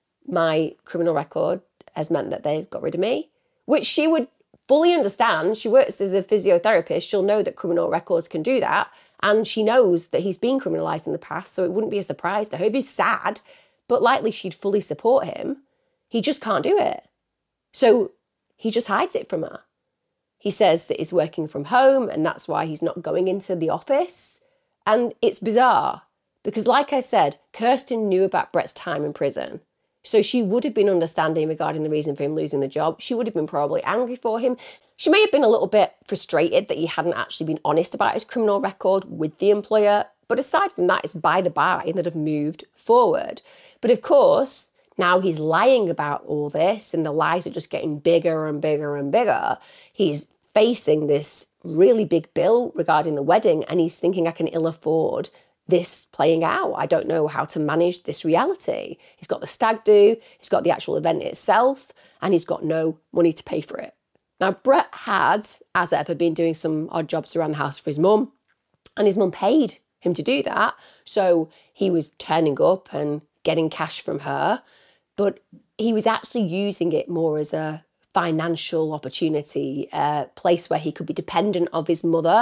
Speaker 4: my criminal record has meant that they've got rid of me, which she would fully understand. She works as a physiotherapist. She'll know that criminal records can do that. And she knows that he's been criminalised in the past, so it wouldn't be a surprise to her. It'd be sad, but likely she'd fully support him. He just can't do it. So he just hides it from her. He says that he's working from home and that's why he's not going into the office. And it's bizarre because, like I said, Kirsten knew about Brett's time in prison. So she would have been understanding regarding the reason for him losing the job. She would have been probably angry for him. She may have been a little bit frustrated that he hadn't actually been honest about his criminal record with the employer. But aside from that, it's by the by and that have moved forward. But of course, now he's lying about all this and the lies are just getting bigger and bigger and bigger. He's facing this really big bill regarding the wedding and he's thinking, I can ill afford this playing out. I don't know how to manage this reality. He's got the stag do, he's got the actual event itself, and he's got no money to pay for it. Now, Brett had, as ever, been doing some odd jobs around the house for his mum, and his mum paid him to do that. So he was turning up and getting cash from her, but he was actually using it more as a financial opportunity, a place where he could be dependent of his mother,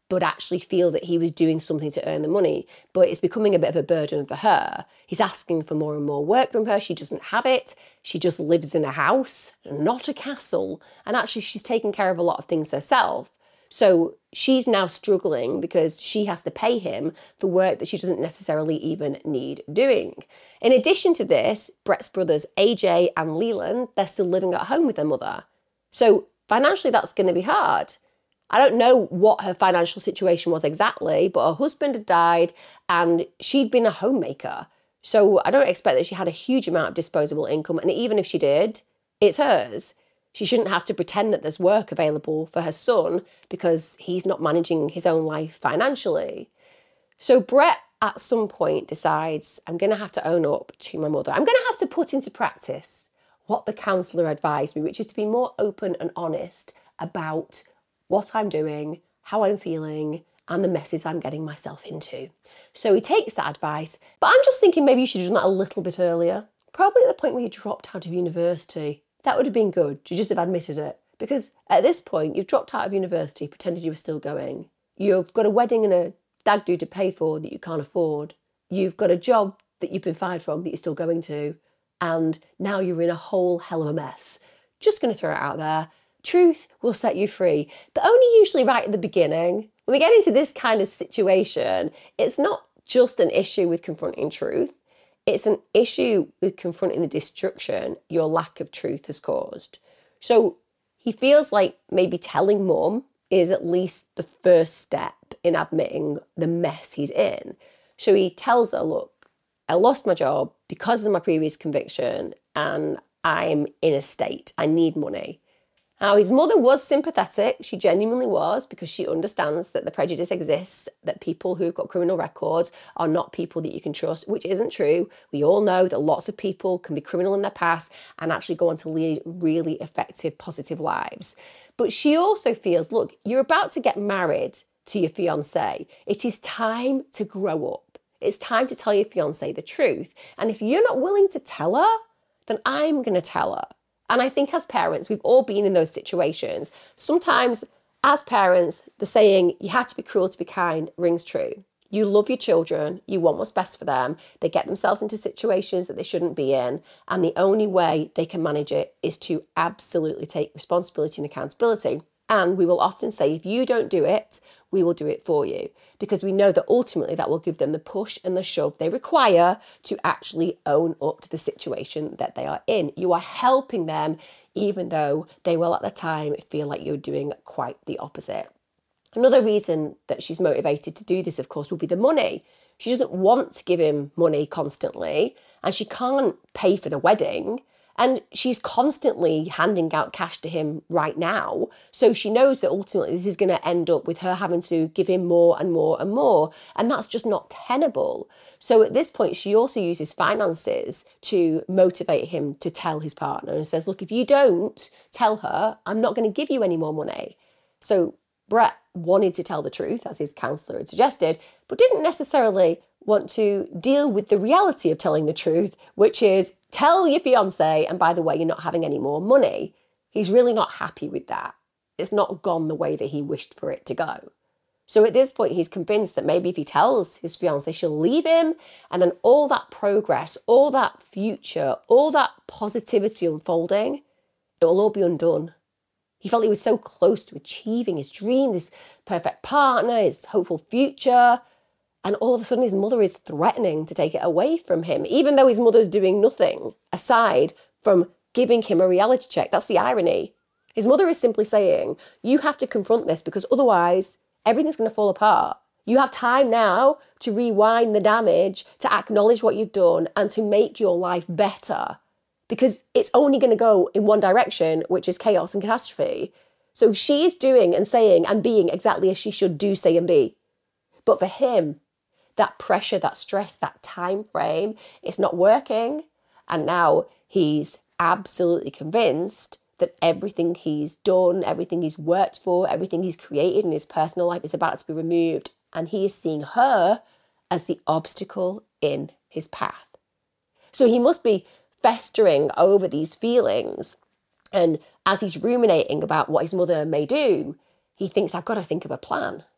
Speaker 4: but actually feel that he was doing something to earn the money. But it's becoming a bit of a burden for her. He's asking for more and more work from her. She doesn't have it. She just lives in a house, not a castle. And actually, she's taking care of a lot of things herself. So she's now struggling because she has to pay him for work that she doesn't necessarily even need doing. In addition to this, Brett's brothers, A J and Leland, they're still living at home with their mother. So financially, that's going to be hard. I don't know what her financial situation was exactly, but her husband had died and she'd been a homemaker. So I don't expect that she had a huge amount of disposable income. And even if she did, it's hers. She shouldn't have to pretend that there's work available for her son because he's not managing his own life financially. So Brett, at some point, decides, I'm going to have to own up to my mother. I'm going to have to put into practice what the counsellor advised me, which is to be more open and honest about what I'm doing, how I'm feeling, and the messes I'm getting myself into. So he takes that advice, but I'm just thinking maybe you should have done that a little bit earlier. Probably at the point where you dropped out of university. That would have been good to just have admitted it. Because at this point, you've dropped out of university, pretended you were still going. You've got a wedding and a stag do to pay for that you can't afford. You've got a job that you've been fired from that you're still going to. And now you're in a whole hell of a mess. Just going to throw it out there. Truth will set you free, but only usually right at the beginning. When we get into this kind of situation, it's not just an issue with confronting truth. It's an issue with confronting the destruction your lack of truth has caused. So he feels like maybe telling mum is at least the first step in admitting the mess he's in. So he tells her, look, I lost my job because of my previous conviction and I'm in a state. I need money. Now, his mother was sympathetic. She genuinely was, because she understands that the prejudice exists, that people who've got criminal records are not people that you can trust, which isn't true. We all know that lots of people can be criminal in their past and actually go on to lead really effective, positive lives. But she also feels, look, you're about to get married to your fiancé. It is time to grow up. It's time to tell your fiancé the truth. And if you're not willing to tell her, then I'm going to tell her. And I think as parents, we've all been in those situations. Sometimes as parents, the saying, you have to be cruel to be kind, rings true. You love your children, you want what's best for them. They get themselves into situations that they shouldn't be in. And the only way they can manage it is to absolutely take responsibility and accountability. And we will often say, if you don't do it, we will do it for you. Because we know that ultimately that will give them the push and the shove they require to actually own up to the situation that they are in. You are helping them, even though they will at the time feel like you're doing quite the opposite. Another reason that she's motivated to do this, of course, will be the money. She doesn't want to give him money constantly, and she can't pay for the wedding. And she's constantly handing out cash to him right now. So she knows that ultimately this is going to end up with her having to give him more and more and more. And that's just not tenable. So at this point, she also uses finances to motivate him to tell his partner and says, look, if you don't tell her, I'm not going to give you any more money. So Brett wanted to tell the truth, as his counsellor had suggested, but didn't necessarily want to deal with the reality of telling the truth, which is tell your fiancé, and by the way, you're not having any more money. He's really not happy with that. It's not gone the way that he wished for it to go. So at this point, he's convinced that maybe if he tells his fiancée, she'll leave him, and then all that progress, all that future, all that positivity unfolding, it will all be undone. He felt he was so close to achieving his dream, his perfect partner, his hopeful future. And all of a sudden his mother is threatening to take it away from him, even though his mother's doing nothing aside from giving him a reality check. That's the irony. His mother is simply saying, you have to confront this because otherwise everything's going to fall apart. You have time now to rewind the damage, to acknowledge what you've done and to make your life better, because it's only going to go in one direction, which is chaos and catastrophe. So she is doing and saying and being exactly as she should do, say and be. But for him, that pressure, that stress, that time frame, it's not working. And now he's absolutely convinced that everything he's done, everything he's worked for, everything he's created in his personal life is about to be removed. And he is seeing her as the obstacle in his path. So he must be festering over these feelings. And as he's ruminating about what his mother may do, he thinks, I've got to think of a plan.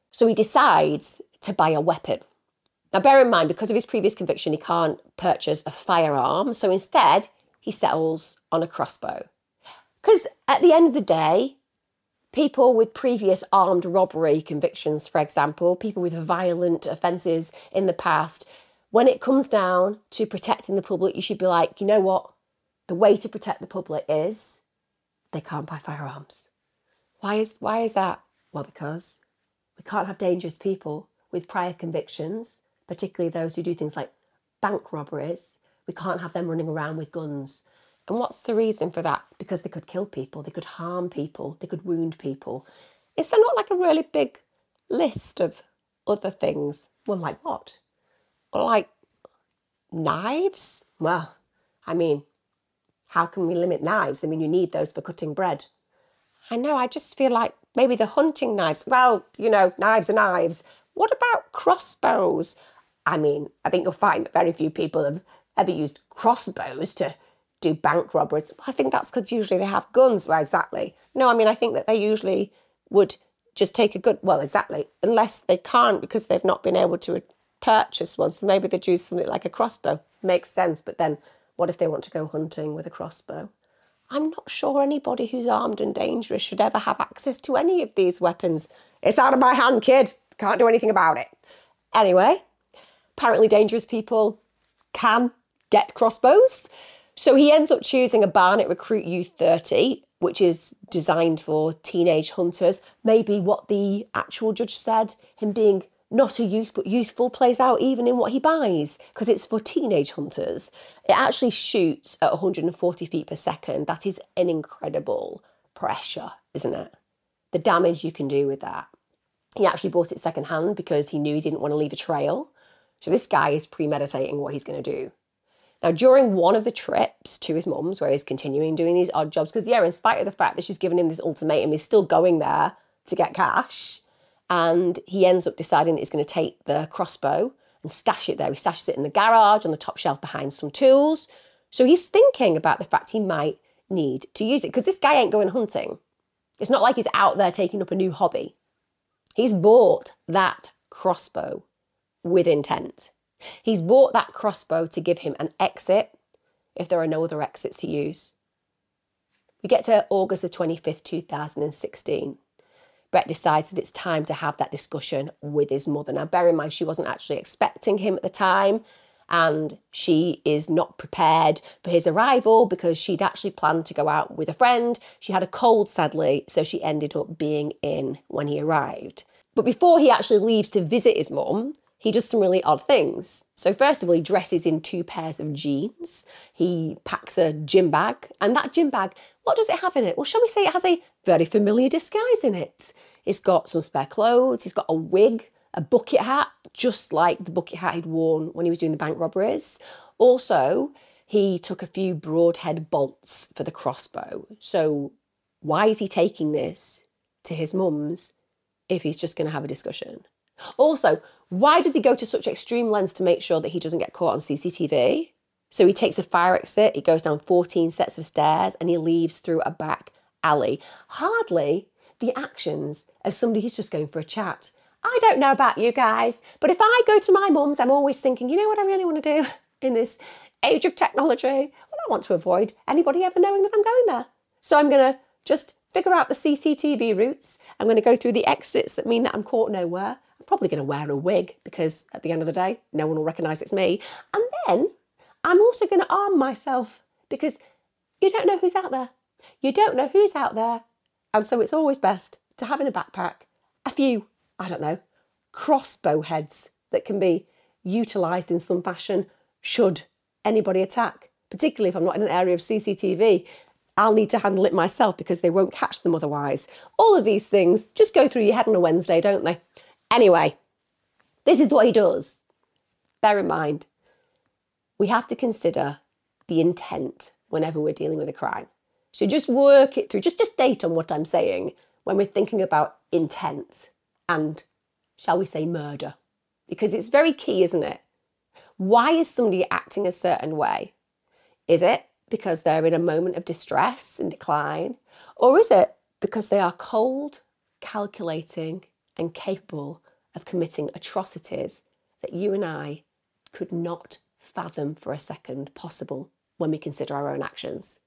Speaker 4: So he decides to buy a weapon. Now, bear in mind, because of his previous conviction, he can't purchase a firearm. So instead, he settles on a crossbow. Because at the end of the day, people with previous armed robbery convictions, for example, people with violent offences in the past, when it comes down to protecting the public, you should be like, you know what? The way to protect the public is they can't buy firearms. Why is why is that? Well, because we can't have dangerous people with prior convictions, particularly those who do things like bank robberies. We can't have them running around with guns. And what's the reason for that? Because they could kill people, they could harm people, they could wound people. Is there not like a really big list of other things? Well, like what? Well, like knives? Well, I mean, how can we limit knives? I mean, you need those for cutting bread. I know, I just feel like maybe the hunting knives. Well, you know, knives are knives. What about crossbows? I mean, I think you'll find that very few people have ever used crossbows to do bank robberies. I think that's because usually they have guns. Well, exactly. No, I mean, I think that they usually would just take a gun. Well, exactly. Unless they can't because they've not been able to purchase one. So maybe they'd use something like a crossbow. Makes sense. But then what if they want to go hunting with a crossbow? I'm not sure anybody who's armed and dangerous should ever have access to any of these weapons. It's out of my hand, kid. Can't do anything about it. Anyway, apparently dangerous people can get crossbows. So he ends up choosing a Barnet Recruit U thirty, which is designed for teenage hunters. Maybe what the actual judge said, him being not a youth but youthful, plays out even in what he buys, because it's for teenage hunters. It actually shoots at one hundred forty feet per second. That is an incredible pressure, isn't it? The damage you can do with that. He actually bought it secondhand because he knew he didn't want to leave a trail. So this guy is premeditating what he's going to do. Now, during one of the trips to his mum's, where he's continuing doing these odd jobs, because, yeah, in spite of the fact that she's given him this ultimatum, he's still going there to get cash. And he ends up deciding that he's going to take the crossbow and stash it there. He stashes it in the garage on the top shelf behind some tools. So he's thinking about the fact he might need to use it, because this guy ain't going hunting. It's not like he's out there taking up a new hobby. He's bought that crossbow with intent. He's bought that crossbow to give him an exit if there are no other exits to use. We get to August the twenty-fifth, two thousand sixteen. Brett decides that it's time to have that discussion with his mother. Now, bear in mind, she wasn't actually expecting him at the time, and she is not prepared for his arrival because she'd actually planned to go out with a friend. She had a cold, sadly, so she ended up being in when he arrived. But before he actually leaves to visit his mum, he does some really odd things. So first of all, he dresses in two pairs of jeans. He packs a gym bag. And that gym bag, what does it have in it? Well, shall we say it has a very familiar disguise in it. It's got some spare clothes. He's got a wig, a bucket hat, just like the bucket hat he'd worn when he was doing the bank robberies. Also, he took a few broadhead bolts for the crossbow. So why is he taking this to his mum's if he's just going to have a discussion? Also, why does he go to such extreme lengths to make sure that he doesn't get caught on C C T V? So he takes a fire exit, he goes down fourteen sets of stairs, and he leaves through a back alley. Hardly the actions of somebody who's just going for a chat. I don't know about you guys, but if I go to my mum's, I'm always thinking, you know what I really want to do in this age of technology? Well, I want to avoid anybody ever knowing that I'm going there. So I'm going to just figure out the C C T V routes. I'm going to go through the exits that mean that I'm caught nowhere. I'm probably going to wear a wig because at the end of the day, no one will recognise it's me. And then I'm also going to arm myself because you don't know who's out there. You don't know who's out there. And so it's always best to have in a backpack a few, I don't know, crossbow heads that can be utilised in some fashion should anybody attack. Particularly if I'm not in an area of C C T V, I'll need to handle it myself because they won't catch them otherwise. All of these things just go through your head on a Wednesday, don't they? Anyway, this is what he does. Bear in mind, we have to consider the intent whenever we're dealing with a crime. So just work it through, just to state on what I'm saying when we're thinking about intent and, shall we say, murder. Because it's very key, isn't it? Why is somebody acting a certain way? Is it because they're in a moment of distress and decline? Or is it because they are cold, calculating, and capable of committing atrocities that you and I could not fathom for a second possible when we consider our own actions.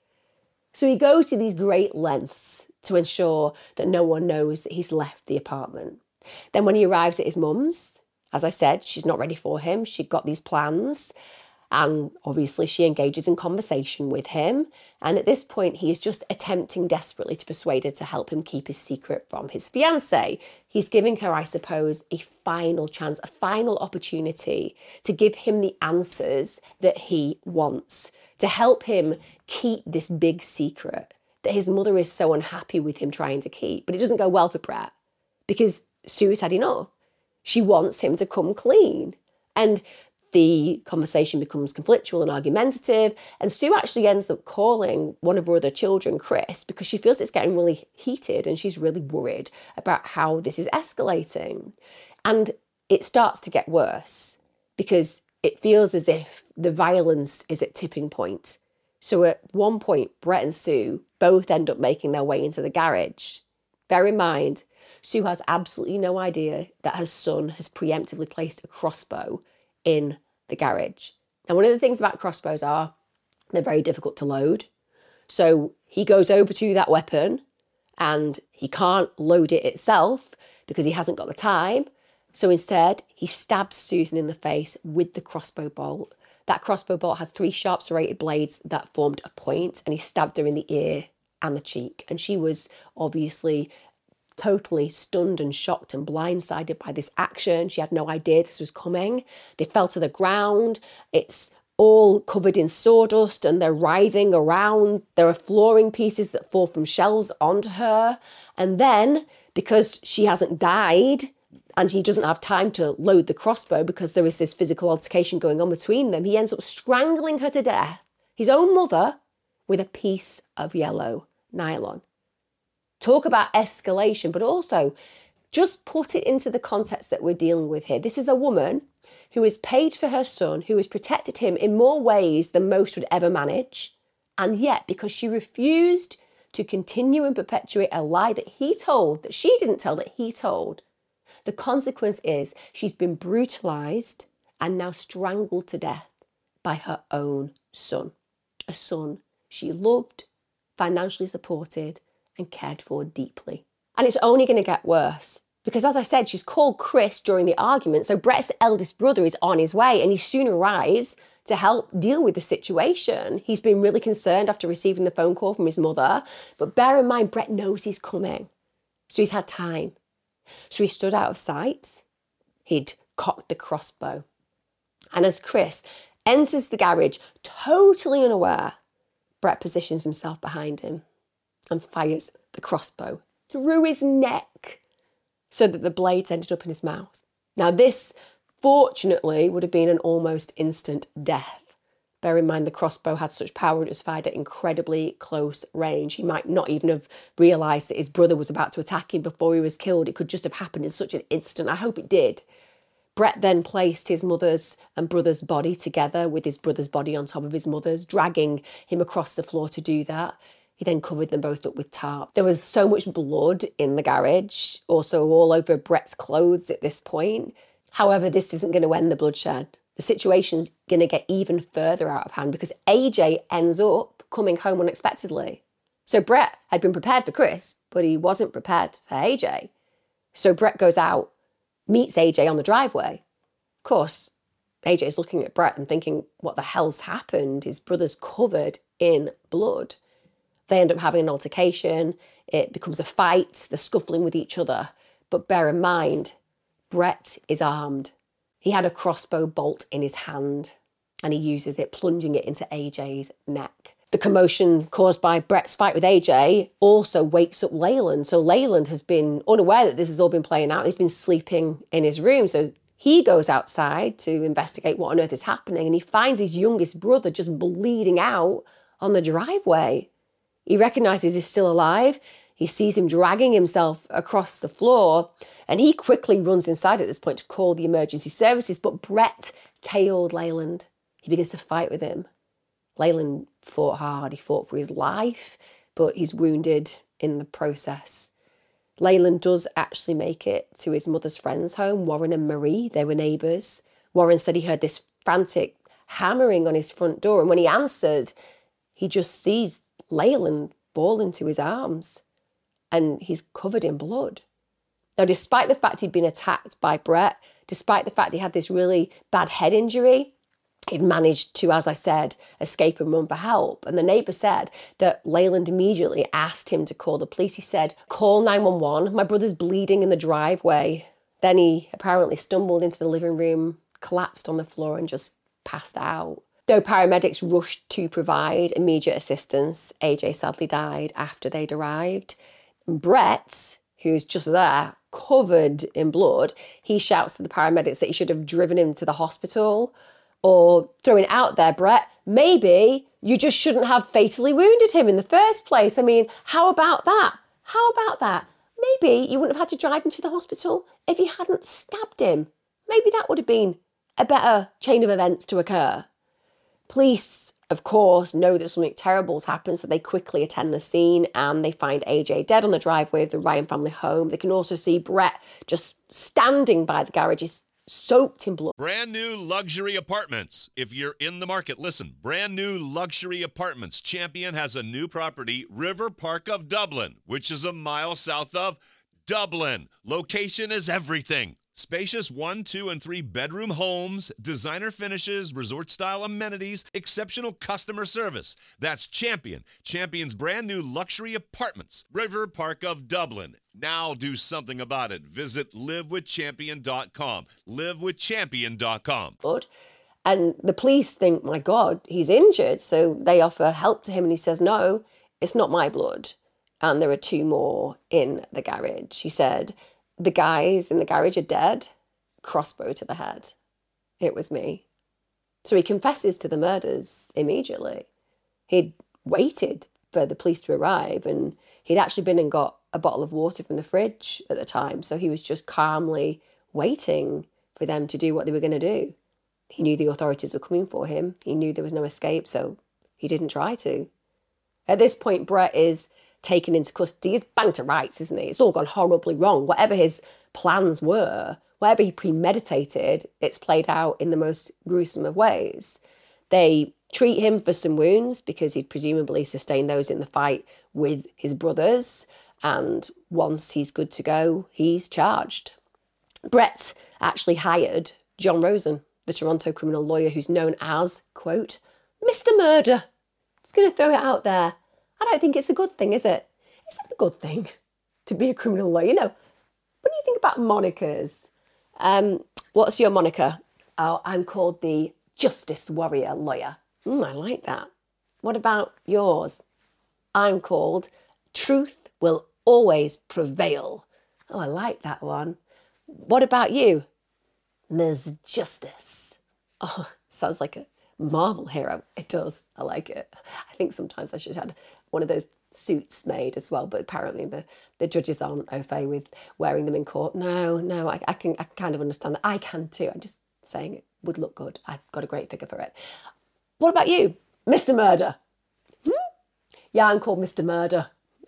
Speaker 4: So he goes to these great lengths to ensure that no one knows that he's left the apartment. Then when he arrives at his mum's, as I said, she's not ready for him. She'd got these plans. And obviously she engages in conversation with him. And at this point, he is just attempting desperately to persuade her to help him keep his secret from his fiancée. He's giving her, I suppose, a final chance, a final opportunity to give him the answers that he wants, to help him keep this big secret that his mother is so unhappy with him trying to keep. But it doesn't go well for Brett because Sue has had enough. She wants him to come clean. And the conversation becomes conflictual and argumentative, and Sue actually ends up calling one of her other children, Chris, because she feels it's getting really heated and she's really worried about how this is escalating. And it starts to get worse because it feels as if the violence is at tipping point. So at one point, Brett and Sue both end up making their way into the garage. Bear in mind, Sue has absolutely no idea that her son has preemptively placed a crossbow in the garage. Now, one of the things about crossbows are they're very difficult to load. So he goes over to that weapon and he can't load it itself because he hasn't got the time. So instead, he stabs Susan in the face with the crossbow bolt. That crossbow bolt had three sharp serrated blades that formed a point, and he stabbed her in the ear and the cheek. And she was obviously totally stunned and shocked and blindsided by this action. She had no idea this was coming. They fell to the ground. It's all covered in sawdust and they're writhing around. There are flooring pieces that fall from shelves onto her. And then, because she hasn't died and he doesn't have time to load the crossbow because there is this physical altercation going on between them, he ends up strangling her to death, his own mother, with a piece of yellow nylon. Talk about escalation, but also just put it into the context that we're dealing with here. This is a woman who has paid for her son, who has protected him in more ways than most would ever manage. And yet, because she refused to continue and perpetuate a lie that he told, that she didn't tell, that he told, the consequence is she's been brutalized and now strangled to death by her own son. A son she loved, financially supported, and cared for deeply. And it's only going to get worse because, as I said, she's called Chris during the argument. So Brett's eldest brother is on his way and he soon arrives to help deal with the situation. He's been really concerned after receiving the phone call from his mother. But bear in mind, Brett knows he's coming. So he's had time. So he stood out of sight. He'd cocked the crossbow. And as Chris enters the garage, totally unaware, Brett positions himself behind him and fires the crossbow through his neck so that the blades ended up in his mouth. Now this, fortunately, would have been an almost instant death. Bear in mind the crossbow had such power it was fired at incredibly close range. He might not even have realised that his brother was about to attack him before he was killed. It could just have happened in such an instant. I hope it did. Brett then placed his mother's and brother's body together with his brother's body on top of his mother's, dragging him across the floor to do that. He then covered them both up with tarp. There was so much blood in the garage, also all over Brett's clothes at this point. However, this isn't going to end the bloodshed. The situation's going to get even further out of hand because A J ends up coming home unexpectedly. So Brett had been prepared for Chris, but he wasn't prepared for A J. So Brett goes out, meets A J on the driveway. Of course, A J's looking at Brett and thinking, what the hell's happened? His brother's covered in blood. They end up having an altercation. It becomes a fight. They're scuffling with each other. But bear in mind, Brett is armed. He had a crossbow bolt in his hand and he uses it, plunging it into A J's neck. The commotion caused by Brett's fight with A J also wakes up Leyland. So Leyland has been unaware that this has all been playing out. He's been sleeping in his room. So he goes outside to investigate what on earth is happening and he finds his youngest brother just bleeding out on the driveway. He recognises he's still alive. He sees him dragging himself across the floor and he quickly runs inside at this point to call the emergency services. But Brett tailed Leyland. He begins to fight with him. Leyland fought hard. He fought for his life, but he's wounded in the process. Leyland does actually make it to his mother's friend's home, Warren and Marie. They were neighbours. Warren said he heard this frantic hammering on his front door, and when he answered, he just sees Leyland fall into his arms, and he's covered in blood. Now, despite the fact he'd been attacked by Brett, despite the fact he had this really bad head injury, he'd managed to, as I said, escape and run for help. And the neighbour said that Leyland immediately asked him to call the police. He said, "Call nine one one, my brother's bleeding in the driveway." Then he apparently stumbled into the living room, collapsed on the floor and just passed out. Though paramedics rushed to provide immediate assistance, A J sadly died after they'd arrived. Brett, who's just there, covered in blood, he shouts to the paramedics that he should have driven him to the hospital. Or throwing it out there, Brett, maybe you just shouldn't have fatally wounded him in the first place. I mean, how about that? How about that? Maybe you wouldn't have had to drive him to the hospital if you hadn't stabbed him. Maybe that would have been a better chain of events to occur. Police, of course, know that something terrible has happened, so they quickly attend the scene and they find A J dead on the driveway of the Ryan family home. They can also see Brett just standing by the garage, is soaked in blood.
Speaker 1: Brand new luxury apartments. If you're in the market, listen. Brand new luxury apartments. Champion has a new property, River Park of Dublin, which is a mile south of Dublin. Location is everything. Spacious one, two, and three bedroom homes, designer finishes, resort-style amenities, exceptional customer service. That's Champion. Champion's brand new luxury apartments. River Park of Dublin. Now do something about it. Visit live with champion dot com. live with champion dot com.
Speaker 4: And the police think, my God, he's injured. So they offer help to him and he says, no, it's not my blood. And there are two more in the garage. He said, the guys in the garage are dead. Crossbow to the head. It was me. So he confesses to the murders immediately. He'd waited for the police to arrive and he'd actually been and got a bottle of water from the fridge at the time. So he was just calmly waiting for them to do what they were going to do. He knew the authorities were coming for him. He knew there was no escape, so he didn't try to. At this point, Brett is taken into custody. He's banged to rights, isn't he? It's all gone horribly wrong. Whatever his plans were, whatever he premeditated, it's played out in the most gruesome of ways. They treat him for some wounds because he'd presumably sustained those in the fight with his brothers. And once he's good to go, he's charged. Brett actually hired John Rosen, the Toronto criminal lawyer who's known as, quote, Mister Murder. Just going to throw it out there. I don't think it's a good thing, is it? It's not a good thing to be a criminal lawyer. You know, when you think about monikers, um, what's your moniker? Oh, I'm called the Justice Warrior Lawyer. Mm, I like that. What about yours? I'm called Truth Will Always Prevail. Oh, I like that one. What about you? Miz Justice. Oh, sounds like a Marvel hero. It does. I like it. I think sometimes I should have had one of those suits made as well, but apparently the, the judges aren't au fait with wearing them in court. No, no, I, I can I can kind of understand that. I can too. I'm just saying it would look good. I've got a great figure for it. What about you? Mister Murder. Hmm? Yeah, I'm called Mister Murder.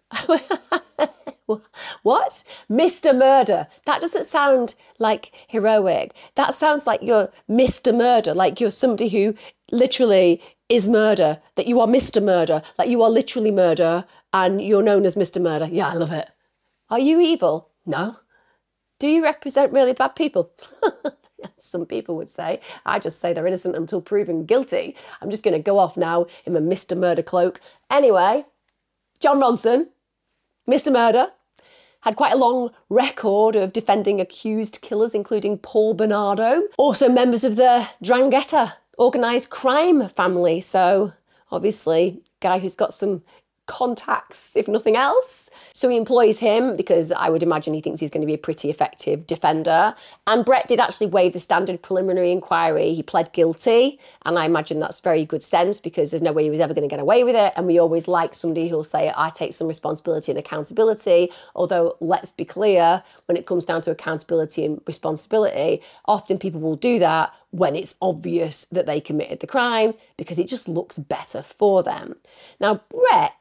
Speaker 4: What? Mister Murder. That doesn't sound like heroic. That sounds like you're Mister Murder, like you're somebody who literally is murder, that you are Mister Murder, like you are literally murder and you're known as Mister Murder. Yeah, I love it. Are you evil? No. Do you represent really bad people? Some people would say. I just say they're innocent until proven guilty. I'm just going to go off now in my Mister Murder cloak. Anyway, John Ronson, Mister Murder, had quite a long record of defending accused killers, including Paul Bernardo. Also members of the Drangheta organised crime family. So obviously, guy who's got some contacts, if nothing else. So he employs him because I would imagine he thinks he's going to be a pretty effective defender. And Brett did actually waive the standard preliminary inquiry. He pled guilty. And I imagine that's very good sense because there's no way he was ever going to get away with it. And we always like somebody who'll say, I take some responsibility and accountability. Although, let's be clear, when it comes down to accountability and responsibility, often people will do that when it's obvious that they committed the crime because it just looks better for them. Now, Brett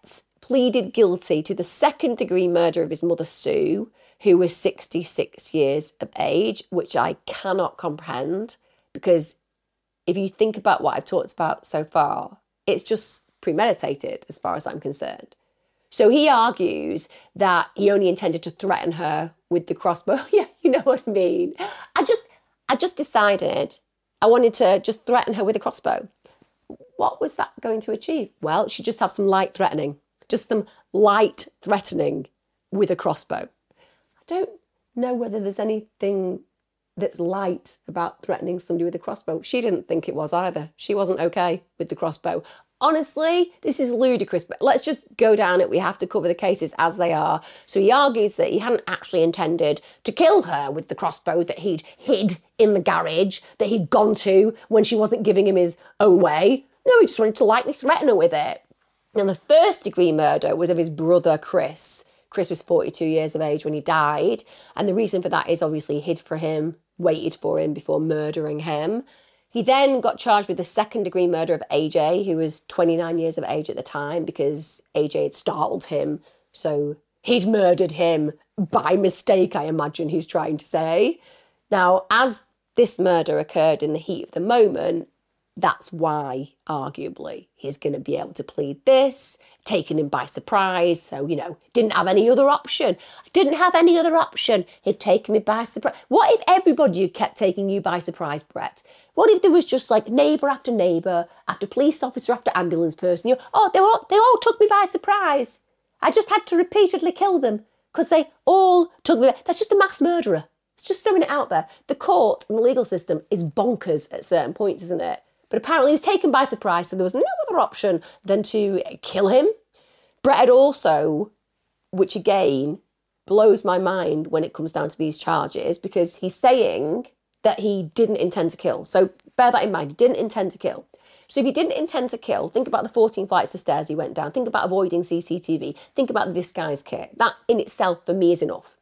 Speaker 4: pleaded guilty to the second degree murder of his mother, Sue, who was sixty-six years of age, which I cannot comprehend, because if you think about what I've talked about so far, it's just premeditated as far as I'm concerned. So he argues that he only intended to threaten her with the crossbow. Yeah, you know what I mean. I just, I just decided I wanted to just threaten her with a crossbow. What was that going to achieve? Well, she'd just have some light threatening, just some light threatening with a crossbow. I don't know whether there's anything that's light about threatening somebody with a crossbow. She didn't think it was either. She wasn't okay with the crossbow. Honestly, this is ludicrous, but let's just go down it. We have to cover the cases as they are. So he argues that he hadn't actually intended to kill her with the crossbow that he'd hid in the garage, that he'd gone to when she wasn't giving him his own way. No, he just wanted to lightly threaten her with it. And the first degree murder was of his brother, Chris. Chris was forty-two years of age when he died. And the reason for that is obviously he hid for him, waited for him before murdering him. He then got charged with the second degree murder of A J, who was twenty-nine years of age at the time, because A J had startled him. So he'd murdered him by mistake, I imagine he's trying to say. Now, as this murder occurred in the heat of the moment, that's why, arguably, he's going to be able to plead this, taken him by surprise. So, you know, didn't have any other option. Didn't have any other option. He'd taken me by surprise. What if everybody kept taking you by surprise, Brett? What if there was just like neighbour after neighbour, after police officer after ambulance person? You know, oh, they all, they all took me by surprise. I just had to repeatedly kill them because they all took me by... That's just a mass murderer. It's just throwing it out there. The court and the legal system is bonkers at certain points, isn't it? But apparently he was taken by surprise, so there was no other option than to kill him. Brett had also, which again blows my mind when it comes down to these charges, because he's saying that he didn't intend to kill. So bear that in mind, he didn't intend to kill. So if he didn't intend to kill, think about the fourteen flights of stairs he went down, think about avoiding C C T V, think about the disguise kit. That in itself for me is enough.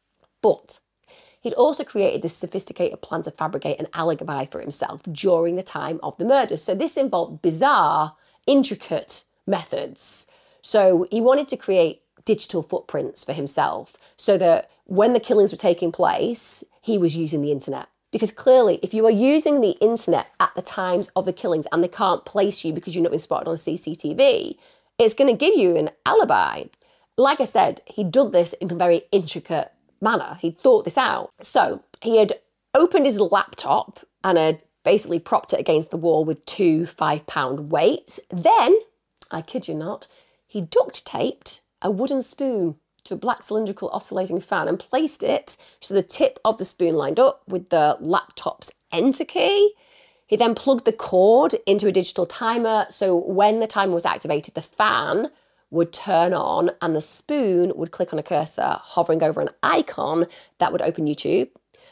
Speaker 4: But he'd also created this sophisticated plan to fabricate an alibi for himself during the time of the murder. So this involved bizarre, intricate methods. So he wanted to create digital footprints for himself so that when the killings were taking place, he was using the internet. Because clearly, if you are using the internet at the times of the killings and they can't place you because you've not been spotted on C C T V, it's going to give you an alibi. Like I said, he did this in a very intricate manner. He thought this out. So he had opened his laptop and had basically propped it against the wall with two five-pound weights. Then, I kid you not, he duct taped a wooden spoon to a black cylindrical oscillating fan and placed it so the tip of the spoon lined up with the laptop's enter key. He then plugged the cord into a digital timer, so when the timer was activated, the fan would turn on and the spoon would click on a cursor hovering over an icon that would open YouTube.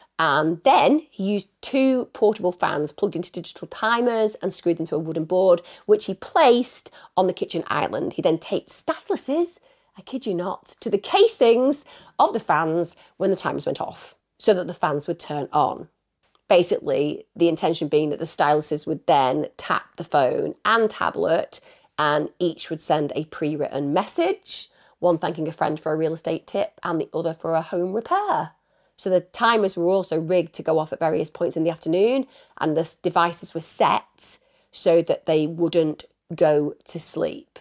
Speaker 4: And then he used two portable fans plugged into digital timers and screwed them to a wooden board, which he placed on the kitchen island. He then taped styluses, I kid you not, to the casings of the fans when the timers went off so that the fans would turn on. Basically, the intention being that the styluses would then tap the phone and tablet and each would send a pre-written message, one thanking a friend for a real estate tip and the other for a home repair. So the timers were also rigged to go off at various points in the afternoon and the devices were set so that they wouldn't go to sleep.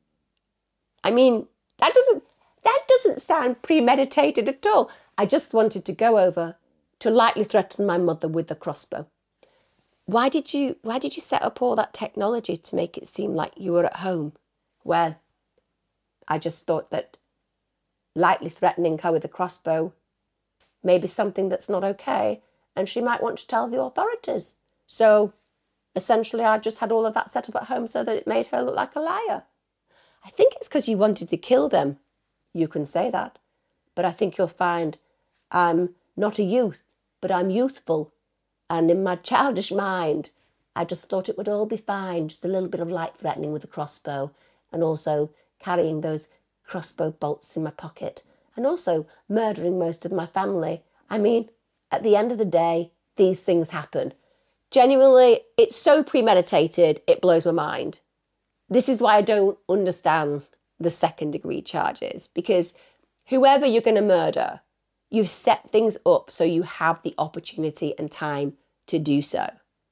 Speaker 4: I mean, that doesn't that doesn't sound premeditated at all. I just wanted to go over to lightly threaten my mother with a crossbow. Why did you why did you set up all that technology to make it seem like you were at home? Well, I just thought that lightly threatening her with a crossbow may be something that's not okay, and she might want to tell the authorities. So essentially I just had all of that set up at home so that it made her look like a liar. I think it's because you wanted to kill them. You can say that. But I think you'll find I'm not a youth, but I'm youthful. And in my childish mind, I just thought it would all be fine. Just a little bit of light threatening with a crossbow. And also carrying those crossbow bolts in my pocket. And also murdering most of my family. I mean, at the end of the day, these things happen. Genuinely, it's so premeditated, it blows my mind. This is why I don't understand the second degree charges, because whoever you're going to murder, you've set things up so you have the opportunity and time to do so.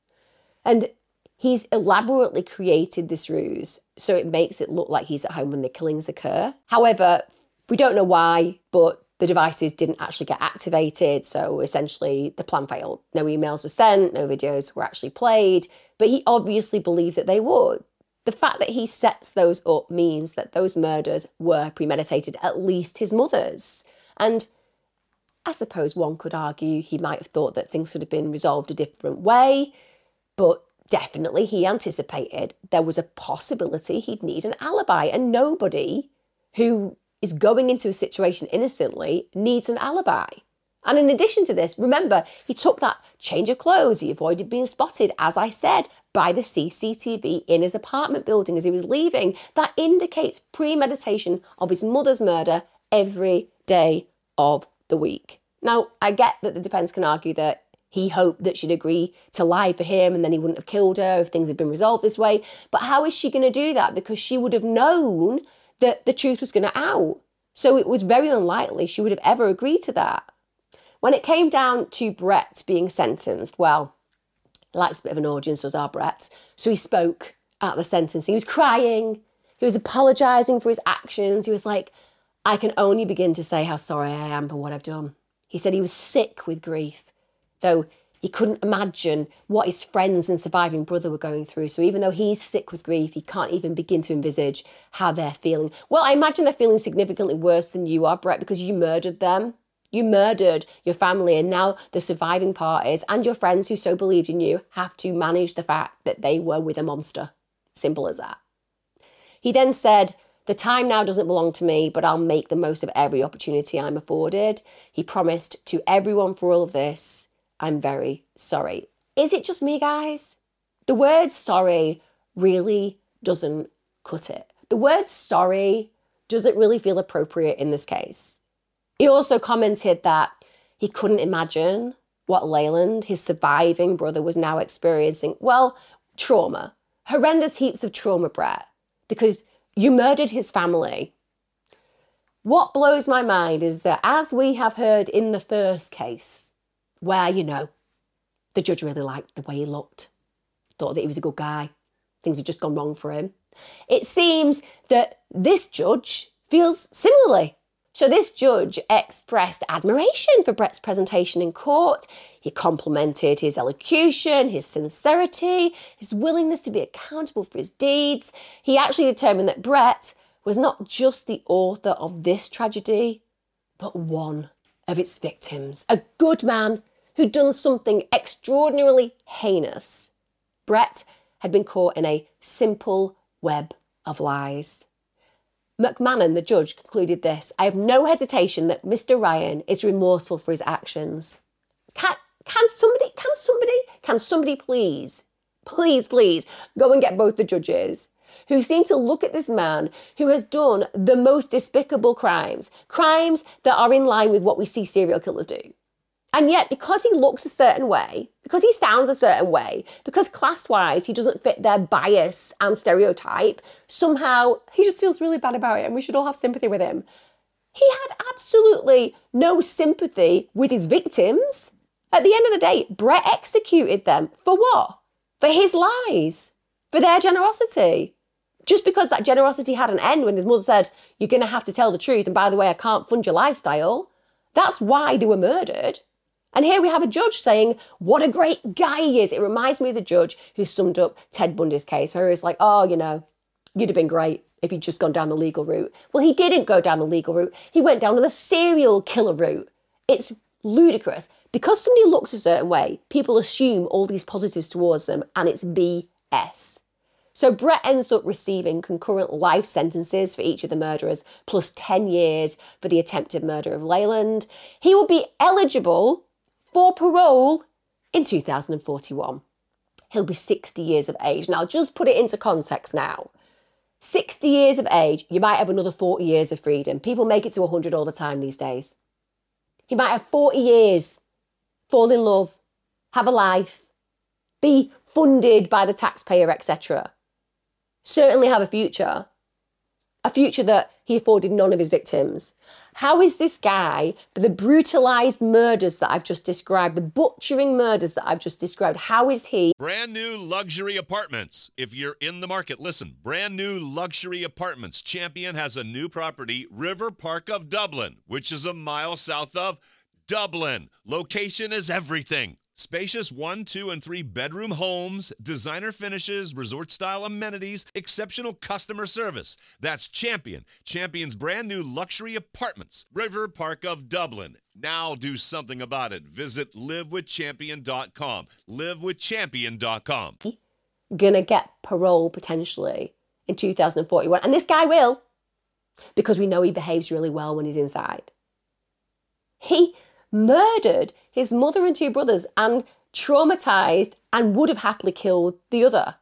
Speaker 4: And he's elaborately created this ruse so it makes it look like he's at home when the killings occur. However, we don't know why, but the devices didn't actually get activated, so essentially the plan failed. No emails were sent, no videos were actually played, but he obviously believed that they would. The fact that he sets those up means that those murders were premeditated, at least his mother's. And I suppose one could argue he might have thought that things could have been resolved a different way, but definitely he anticipated there was a possibility he'd need an alibi, and nobody who is going into a situation innocently needs an alibi. And in addition to this, remember, he took that change of clothes. He avoided being spotted, as I said, by the C C T V in his apartment building as he was leaving. That indicates premeditation of his mother's murder every day of the week. Now, I get that the defence can argue that he hoped that she'd agree to lie for him and then he wouldn't have killed her if things had been resolved this way. But how is she going to do that? Because she would have known that the truth was going to out. So it was very unlikely she would have ever agreed to that. When it came down to Brett being sentenced, well, he likes a bit of an audience, does our Brett. So he spoke at the sentencing. He was crying. He was apologising for his actions. He was like, I can only begin to say how sorry I am for what I've done. He said he was sick with grief, though he couldn't imagine what his friends and surviving brother were going through. So even though he's sick with grief, he can't even begin to envisage how they're feeling. Well, I imagine they're feeling significantly worse than you are, Brett, because you murdered them. You murdered your family, and now the surviving parties and your friends who so believed in you have to manage the fact that they were with a monster. Simple as that. He then said, the time now doesn't belong to me, but I'll make the most of every opportunity I'm afforded. He promised to everyone for all of this, I'm very sorry. Is it just me, guys? The word sorry really doesn't cut it. The word sorry doesn't really feel appropriate in this case. He also commented that he couldn't imagine what Leyland, his surviving brother, was now experiencing. Well, trauma. Horrendous heaps of trauma, Brett, because you murdered his family. What blows my mind is that, as we have heard in the first case, where, you know, the judge really liked the way he looked, thought that he was a good guy, things had just gone wrong for him, it seems that this judge feels similarly. So this judge expressed admiration for Brett's presentation in court. He complimented his elocution, his sincerity, his willingness to be accountable for his deeds. He actually determined that Brett was not just the author of this tragedy, but one of its victims. A good man who'd done something extraordinarily heinous. Brett had been caught in a simple web of lies. McMahon, the judge, concluded this: I have no hesitation that Mister Ryan is remorseful for his actions. Can, can somebody, can somebody, can somebody please, please, please go and get both the judges who seem to look at this man who has done the most despicable crimes, crimes that are in line with what we see serial killers do. And yet, because he looks a certain way, because he sounds a certain way, because class-wise he doesn't fit their bias and stereotype, somehow he just feels really bad about it and we should all have sympathy with him. He had absolutely no sympathy with his victims. At the end of the day, Brett executed them. For what? For his lies. For their generosity. Just because that generosity had an end when his mother said, you're going to have to tell the truth, and by the way, I can't fund your lifestyle. That's why they were murdered. And here we have a judge saying, what a great guy he is. It reminds me of the judge who summed up Ted Bundy's case, where he was like, oh, you know, you'd have been great if you'd just gone down the legal route. Well, he didn't go down the legal route. He went down the serial killer route. It's ludicrous. Because somebody looks a certain way, people assume all these positives towards them, and it's B S. So Brett ends up receiving concurrent life sentences for each of the murderers, plus ten years for the attempted murder of Leyland. He will be eligible for parole in two thousand forty-one. He'll be sixty years of age. Now, just put it into context now. sixty years of age, you might have another forty years of freedom. People make it to one hundred all the time these days. He might have forty years, fall in love, have a life, be funded by the taxpayer, et cetera. Certainly have a future. a future that he afforded none of his victims. How is this guy, for the brutalised murders that I've just described, the butchering murders that I've just described, how is he...
Speaker 1: Brand new luxury apartments. If you're in the market, listen. Brand new luxury apartments. Champion has a new property, River Park of Dublin, which is a mile south of Dublin. Location is everything. Spacious one, two, and three bedroom homes, designer finishes, resort-style amenities, exceptional customer service. That's Champion. Champion's brand new luxury apartments. River Park of Dublin. Now do something about it. Visit live with champion dot com. live with champion dot com.
Speaker 4: Gonna get parole potentially in two thousand forty-one. And this guy will, because we know he behaves really well when he's inside. He murdered his mother and two brothers and traumatized and would have happily killed the other.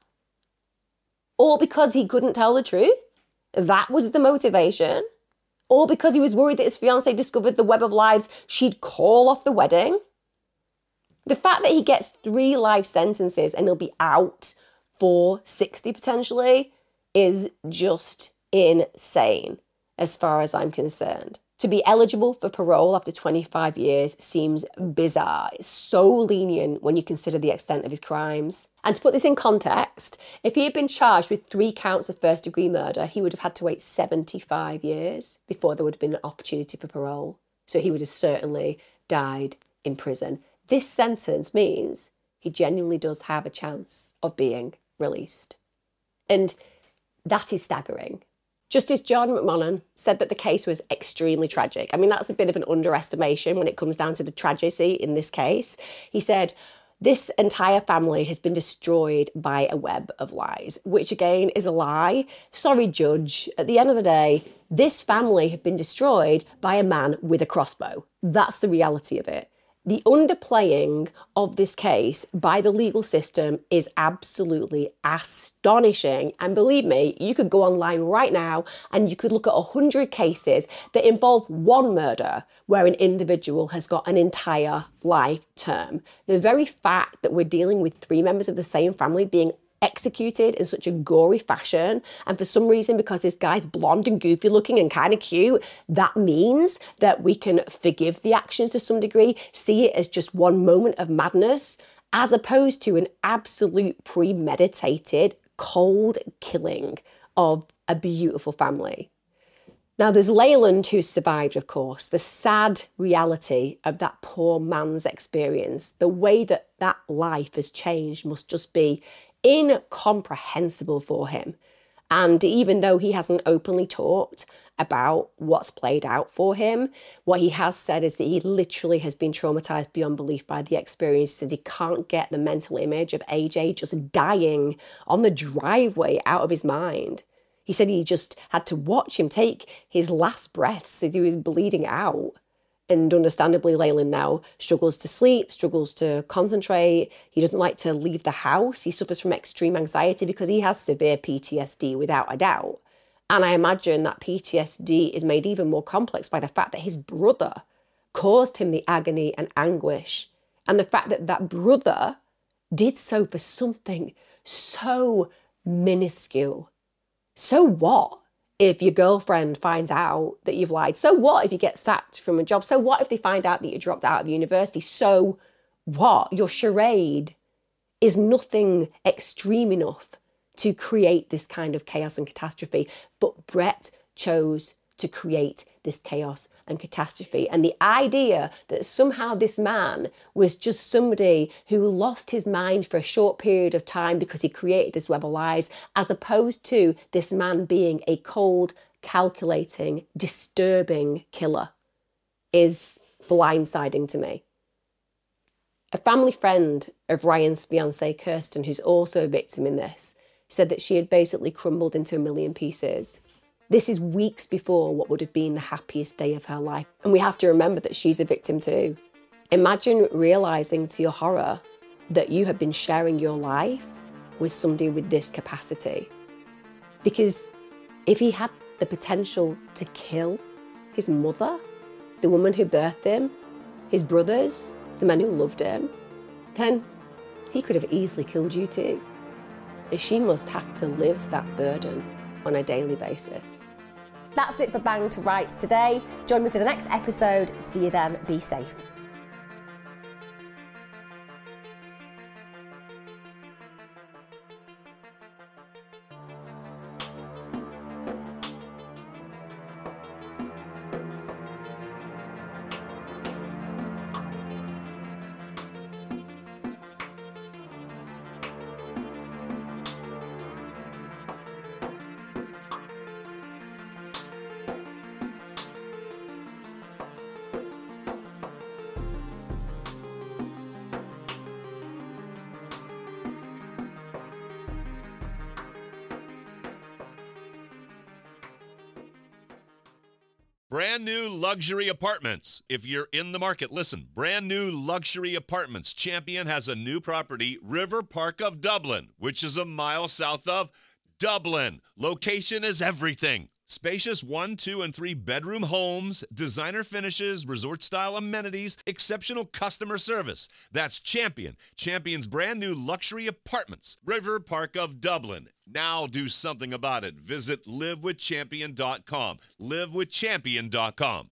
Speaker 4: All because he couldn't tell the truth? That was the motivation? All because he was worried that his fiancée discovered the web of lies she'd call off the wedding? The fact that he gets three life sentences and he'll be out for sixty potentially is just insane as far as I'm concerned. To be eligible for parole after twenty-five years seems bizarre. It's so lenient when you consider the extent of his crimes. And to put this in context, if he had been charged with three counts of first-degree murder, he would have had to wait seventy-five years before there would have been an opportunity for parole. So he would have certainly died in prison. This sentence means he genuinely does have a chance of being released. And that is staggering. Justice John McMahon said that the case was extremely tragic. I mean, that's a bit of an underestimation when it comes down to the tragedy in this case. He said, this entire family has been destroyed by a web of lies, which again is a lie. Sorry, Judge. At the end of the day, this family have been destroyed by a man with a crossbow. That's the reality of it. The underplaying of this case by the legal system is absolutely astonishing. And believe me, you could go online right now and you could look at one hundred cases that involve one murder where an individual has got an entire life term. The very fact that we're dealing with three members of the same family being executed in such a gory fashion, and for some reason, because this guy's blonde and goofy looking and kind of cute, that means that we can forgive the actions to some degree, see it as just one moment of madness, as opposed to an absolute premeditated, cold killing of a beautiful family. Now, there's Leyland, who's survived, of course, the sad reality of that poor man's experience. The way that that life has changed must just be incomprehensible for him. And even though he hasn't openly talked about what's played out for him, what he has said is that he literally has been traumatized beyond belief by the experience, and he can't get the mental image of A J just dying on the driveway out of his mind. He said he just had to watch him take his last breaths as he was bleeding out. And understandably, Leyland now struggles to sleep, struggles to concentrate. He doesn't like to leave the house. He suffers from extreme anxiety because he has severe P T S D without a doubt. And I imagine that P T S D is made even more complex by the fact that his brother caused him the agony and anguish. And the fact that that brother did so for something so minuscule. So what if your girlfriend finds out that you've lied? So what if you get sacked from a job? So what if they find out that you dropped out of university? So what? Your charade is nothing extreme enough to create this kind of chaos and catastrophe. But Brett chose to create this chaos and catastrophe. And the idea that somehow this man was just somebody who lost his mind for a short period of time because he created this web of lies, as opposed to this man being a cold, calculating, disturbing killer, is blindsiding to me. A family friend of Ryan's fiancée, Kirsten, who's also a victim in this, said that she had basically crumbled into a million pieces. This is weeks before what would have been the happiest day of her life. And we have to remember that she's a victim too. Imagine realizing to your horror that you have been sharing your life with somebody with this capacity. Because if he had the potential to kill his mother, the woman who birthed him, his brothers, the men who loved him, then he could have easily killed you too. And she must have to live that burden on a daily basis. That's it for Bang to Rights today. Join me for the next episode. See you then. Be safe.
Speaker 1: Brand new luxury apartments. If you're in the market, listen. Brand new luxury apartments. Champion has a new property, River Park of Dublin, which is a mile south of Dublin. Location is everything. Spacious one, two, and three bedroom homes, designer finishes, resort-style amenities, exceptional customer service. That's Champion. Champion's brand new luxury apartments, River Park of Dublin. Now do something about it. Visit live with champion dot com. live with champion dot com.